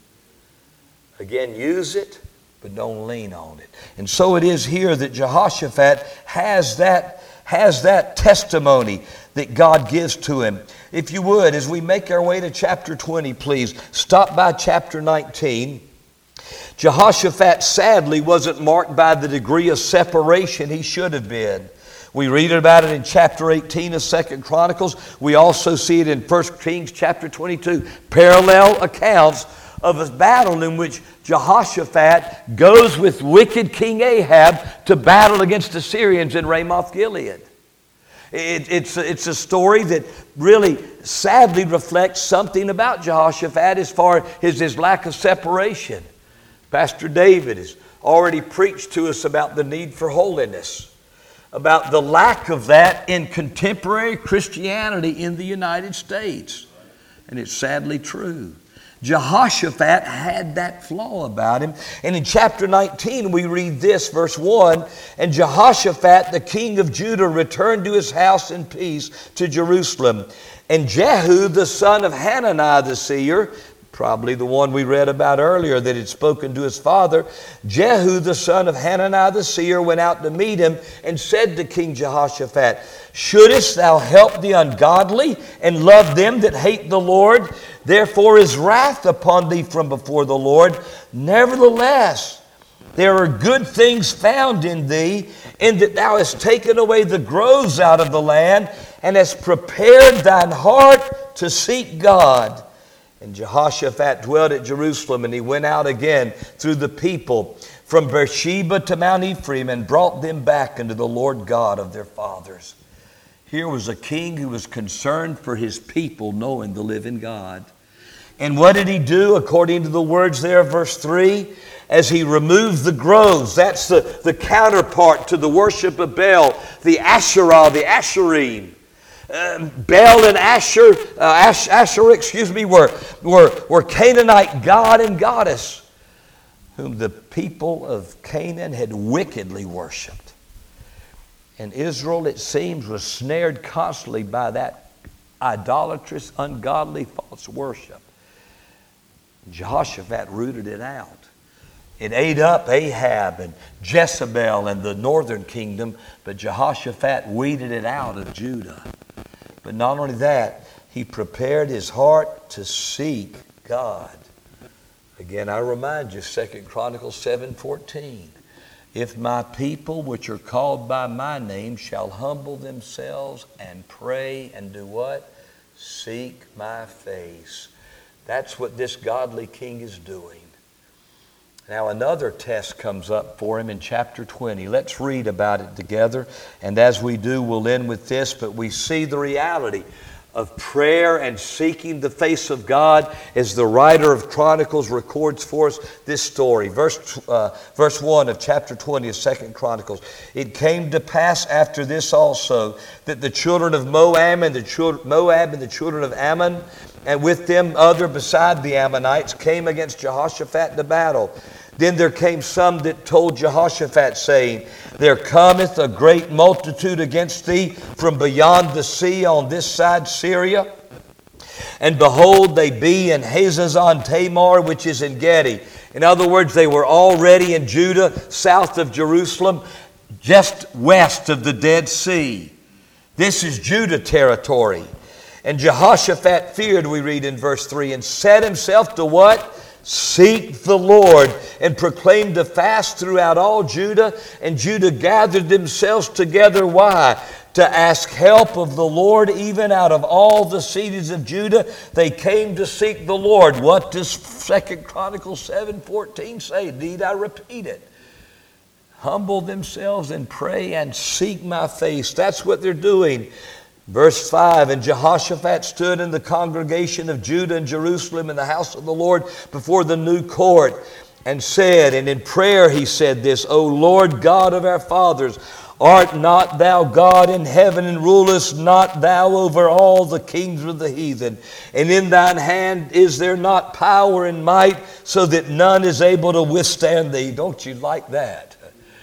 Again, use it, but don't lean on it. And so it is here that Jehoshaphat has that, has that testimony that God gives to him. If you would, as we make our way to chapter twenty, please, stop by chapter nineteen. Jehoshaphat sadly wasn't marked by the degree of separation he should have been. We read about it in chapter eighteen of Second Chronicles. We also see it in First Kings chapter twenty-two. Parallel accounts of a battle in which Jehoshaphat goes with wicked King Ahab to battle against the Syrians in Ramoth Gilead. It, it's, it's a story that really sadly reflects something about Jehoshaphat as far as his lack of separation. Pastor David has already preached to us about the need for holiness, about the lack of that in contemporary Christianity in the United States. And it's sadly true. Jehoshaphat had that flaw about him. And in chapter nineteen we read this, verse one, and Jehoshaphat, the king of Judah, returned to his house in peace to Jerusalem. And Jehu, the son of Hanani the seer, probably the one we read about earlier that had spoken to his father, Jehu, the son of Hanani the seer, went out to meet him and said to King Jehoshaphat, shouldest thou help the ungodly and love them that hate the Lord? Therefore is wrath upon thee from before the Lord. Nevertheless, there are good things found in thee, in that thou hast taken away the groves out of the land, and hast prepared thine heart to seek God. And Jehoshaphat dwelt at Jerusalem, and he went out again through the people from Beersheba to Mount Ephraim, and brought them back unto the Lord God of their fathers. Here was a king who was concerned for his people, knowing the living God. And what did he do according to the words there of verse three? As he removed the groves, that's the, the counterpart to the worship of Baal, the Asherah, the Asherim. Um, Baal and Asher, uh, Ash, Asher, excuse me, were, were, were Canaanite god and goddess, whom the people of Canaan had wickedly worshipped. And Israel, it seems, was snared constantly by that idolatrous, ungodly, false worship. Jehoshaphat rooted it out. It ate up Ahab and Jezebel and the northern kingdom, but Jehoshaphat weeded it out of Judah. But not only that, he prepared his heart to seek God. Again, I remind you, Second Chronicles seven fourteen. If my people, which are called by my name, shall humble themselves and pray and do what? Seek my face. That's what this godly king is doing. Now another test comes up for him in chapter twenty. Let's read about it together. And as we do, we'll end with this. But we see the reality of prayer and seeking the face of God as the writer of Chronicles records for us this story. Verse, uh, verse one of chapter twenty of Second Chronicles. It came to pass after this also that the children of Moab and the children, Moab and the children of Ammon, and with them other beside the Ammonites, came against Jehoshaphat to battle. Then there came some that told Jehoshaphat, saying, There cometh a great multitude against thee from beyond the sea on this side Syria. And behold, they be in Hazazon Tamar, which is En Gedi. In other words, they were already in Judah, south of Jerusalem, just west of the Dead Sea. This is Judah territory. And Jehoshaphat feared, we read in verse three, and set himself to what? Seek the Lord, and proclaimed a fast throughout all Judah. And Judah gathered themselves together. Why? To ask help of the Lord. Even out of all the cities of Judah, they came to seek the Lord. What does Second Chronicles seven fourteen say? Need I repeat it? Humble themselves and pray and seek my face. That's what they're doing. Verse five, and Jehoshaphat stood in the congregation of Judah and Jerusalem in the house of the Lord before the new court, and said, and in prayer he said this, O Lord God of our fathers, art not thou God in heaven, and rulest not thou over all the kings of the heathen? And in thine hand is there not power and might, so that none is able to withstand thee? Don't you like that?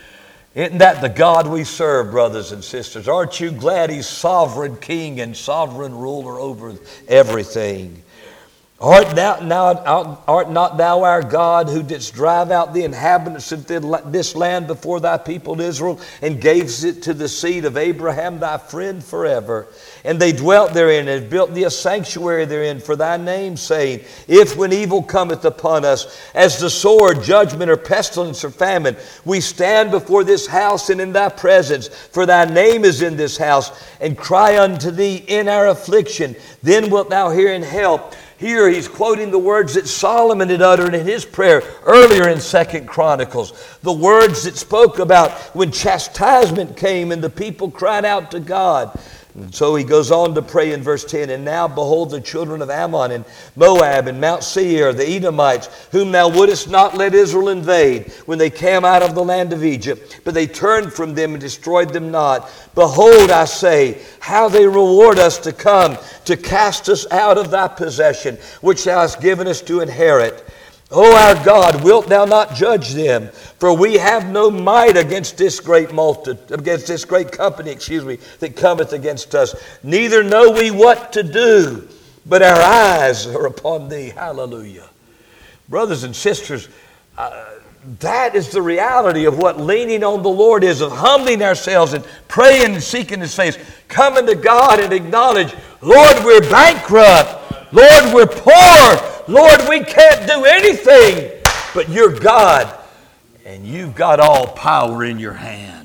Isn't that the God we serve, brothers and sisters? Aren't you glad He's sovereign king and sovereign ruler over everything? Art, thou, now, art not thou our God, who didst drive out the inhabitants of this land before thy people Israel, and gavest it to the seed of Abraham thy friend forever? And they dwelt therein, and built thee a sanctuary therein for thy name, saying, If when evil cometh upon us, as the sword, judgment, or pestilence, or famine, we stand before this house and in thy presence, for thy name is in this house, and cry unto thee in our affliction, then wilt thou hear and help. Here he's quoting the words that Solomon had uttered in his prayer earlier in Second Chronicles. The words that spoke about when chastisement came and the people cried out to God. And so he goes on to pray in verse ten, And now behold, the children of Ammon and Moab and Mount Seir, the Edomites, whom thou wouldest not let Israel invade when they came out of the land of Egypt, but they turned from them and destroyed them not. Behold, I say, how they reward us to come to cast us out of thy possession, which thou hast given us to inherit. O our God, wilt thou not judge them? For we have no might against this great multitude, against this great company, excuse me, that cometh against us. Neither know we what to do, but our eyes are upon thee. Hallelujah. Brothers and sisters, uh, that is the reality of what leaning on the Lord is, of humbling ourselves and praying and seeking His face, coming to God and acknowledge, Lord, we're bankrupt. Lord, we're poor. Lord, we can't do anything, but you're God, and you've got all power in your hand.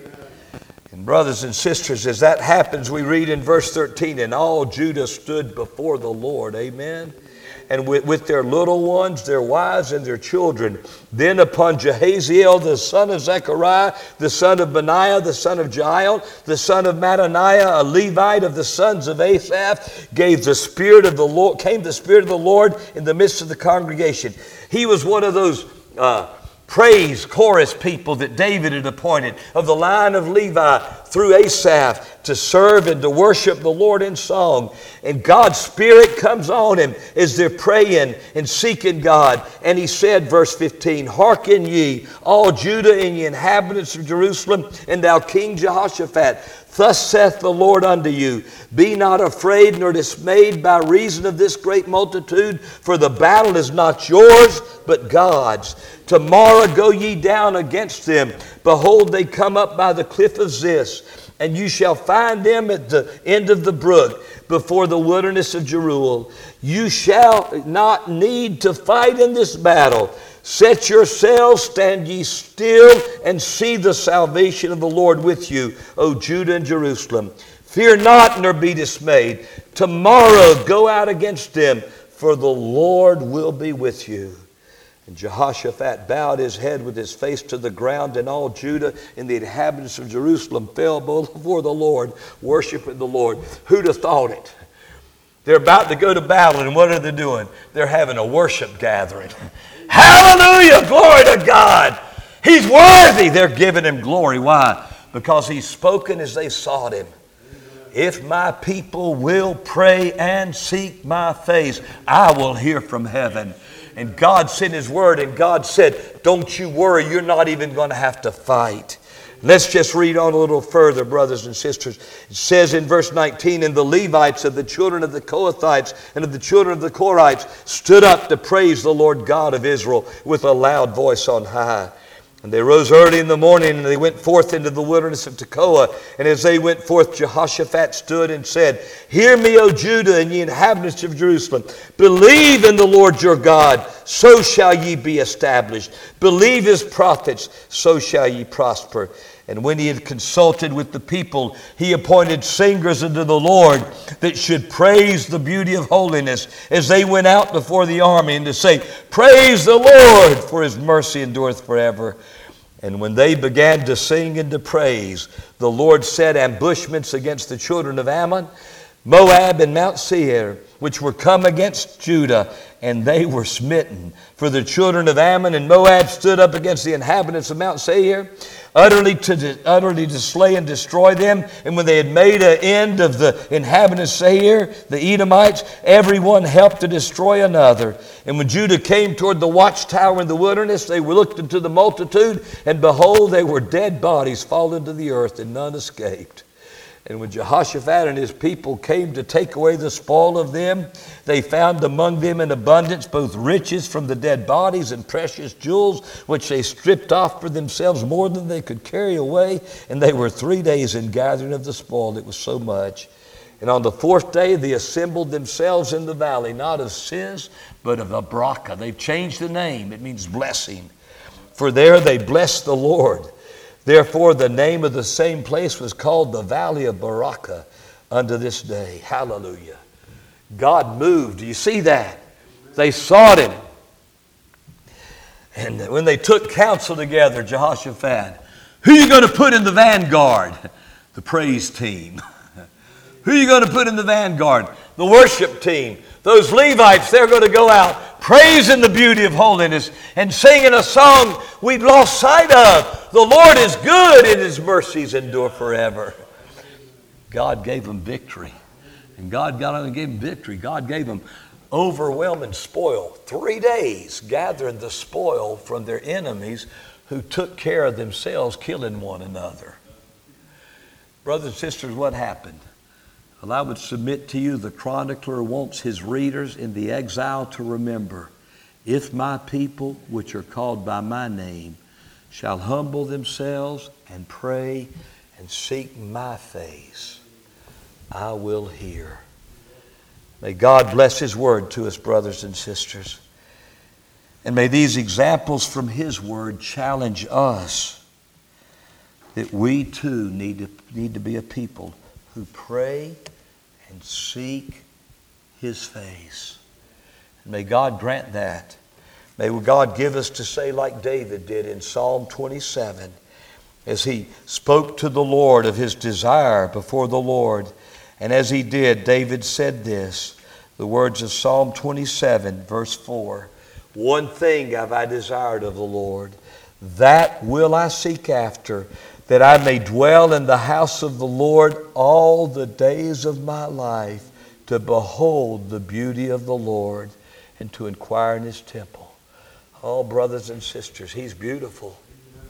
And brothers and sisters, as that happens, we read in verse thirteen, And all Judah stood before the Lord. Amen. And with, with their little ones, their wives, and their children. Then upon Jehaziel, the son of Zechariah, the son of Benaiah, the son of Jael, the son of Mattaniah, a Levite of the sons of Asaph, gave the Spirit of the Lord, came the Spirit of the Lord in the midst of the congregation. He was one of those uh, praise chorus people that David had appointed of the line of Levi through Asaph to serve and to worship the Lord in song. And God's Spirit comes on him as they're praying and seeking God. And he said, verse fifteen, Hearken ye, all Judah and ye inhabitants of Jerusalem, and thou King Jehoshaphat, thus saith the Lord unto you, Be not afraid nor dismayed by reason of this great multitude, for the battle is not yours, but God's. Tomorrow go ye down against them. Behold, they come up by the cliff of Ziz, and you shall find them at the end of the brook, before the wilderness of Jeruel. You shall not need to fight in this battle. Set yourselves, stand ye still, and see the salvation of the Lord with you, O Judah and Jerusalem. Fear not, nor be dismayed. Tomorrow go out against them, for the Lord will be with you. And Jehoshaphat bowed his head with his face to the ground, and all Judah and the inhabitants of Jerusalem fell before the Lord, worshiping the Lord. Who'd have thought it? They're about to go to battle, and what are they doing? They're having a worship gathering. Hallelujah! Glory to God! He's worthy! They're giving Him glory. Why? Because He's spoken as they sought Him. If my people will pray and seek my face, I will hear from heaven, And God sent His word, and God said, don't you worry, you're not even going to have to fight. Let's just read on a little further, brothers and sisters. It says in verse nineteen, and the Levites of the children of the Kohathites and of the children of the Korites stood up to praise the Lord God of Israel with a loud voice on high. And they rose early in the morning, and they went forth into the wilderness of Tekoa. And as they went forth, Jehoshaphat stood and said, hear me, O Judah, and ye inhabitants of Jerusalem. Believe in the Lord your God, so shall ye be established. Believe His prophets, so shall ye prosper. And when he had consulted with the people, he appointed singers unto the Lord that should praise the beauty of holiness as they went out before the army, and to say, praise the Lord, for His mercy endureth forever. And when they began to sing and to praise, the Lord set ambushments against the children of Ammon, Moab, and Mount Seir, which were come against Judah, and they were smitten. For the children of Ammon and Moab stood up against the inhabitants of Mount Seir, utterly to, utterly to slay and destroy them. And when they had made an end of the inhabitants of Seir, the Edomites, everyone helped to destroy another. And when Judah came toward the watchtower in the wilderness, they looked into the multitude, and behold, they were dead bodies fallen to the earth, and none escaped. And when Jehoshaphat and his people came to take away the spoil of them, they found among them in abundance both riches from the dead bodies and precious jewels, which they stripped off for themselves more than they could carry away. And they were three days in gathering of the spoil. It was so much. And on the fourth day, they assembled themselves in the valley, not of Ziz, but of Abraka. They've changed the name. It means blessing. For there they blessed the Lord. Therefore, the name of the same place was called the Valley of Baraka unto this day. Hallelujah. God moved. Do you see that? They sought Him. And when they took counsel together, Jehoshaphat, who are you going to put in the vanguard? The praise team. Who are you going to put in the vanguard? The worship team. Those Levites, they're going to go out praising the beauty of holiness and singing a song we'd lost sight of. The Lord is good and His mercies endure forever. God gave them victory. And God not only gave them victory, God gave them overwhelming spoil. Three days gathering the spoil from their enemies who took care of themselves, killing one another. Brothers and sisters, what happened? Well, I would submit to you the chronicler wants his readers in the exile to remember, if my people, which are called by my name, shall humble themselves and pray and seek my face, I will hear. May God bless His word to us, brothers and sisters. And may these examples from His word challenge us that we too need to, need to be a people who pray and seek His face. And may God grant that. May God give us to say like David did in Psalm twenty-seven, as he spoke to the Lord of his desire before the Lord. And as he did, David said this, the words of Psalm twenty-seven, verse four, one thing have I desired of the Lord, that will I seek after, that I may dwell in the house of the Lord all the days of my life, to behold the beauty of the Lord and to inquire in His temple. Oh, brothers and sisters, He's beautiful.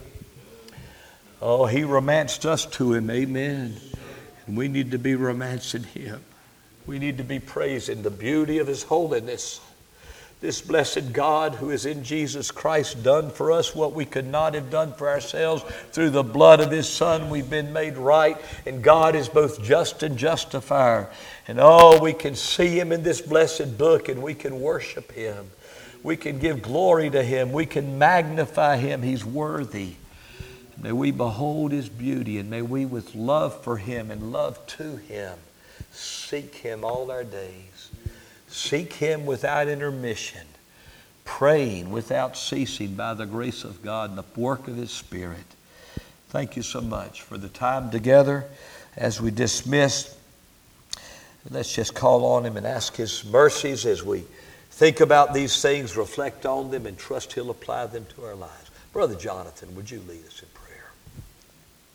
Oh, He romanced us to Him, amen. And we need to be romancing Him. We need to be praising the beauty of His holiness. This blessed God who is in Jesus Christ done for us what we could not have done for ourselves. Through the blood of His Son we've been made right. And God is both just and justifier. And oh, we can see Him in this blessed book and we can worship Him. We can give glory to Him. We can magnify Him. He's worthy. May we behold His beauty, and may we with love for Him and love to Him seek Him all our days. Seek Him without intermission, praying without ceasing by the grace of God and the work of His Spirit. Thank you so much for the time together. As we dismiss, let's just call on Him and ask His mercies as we think about these things, reflect on them, and trust He'll apply them to our lives. Brother Jonathan, would you lead us in prayer?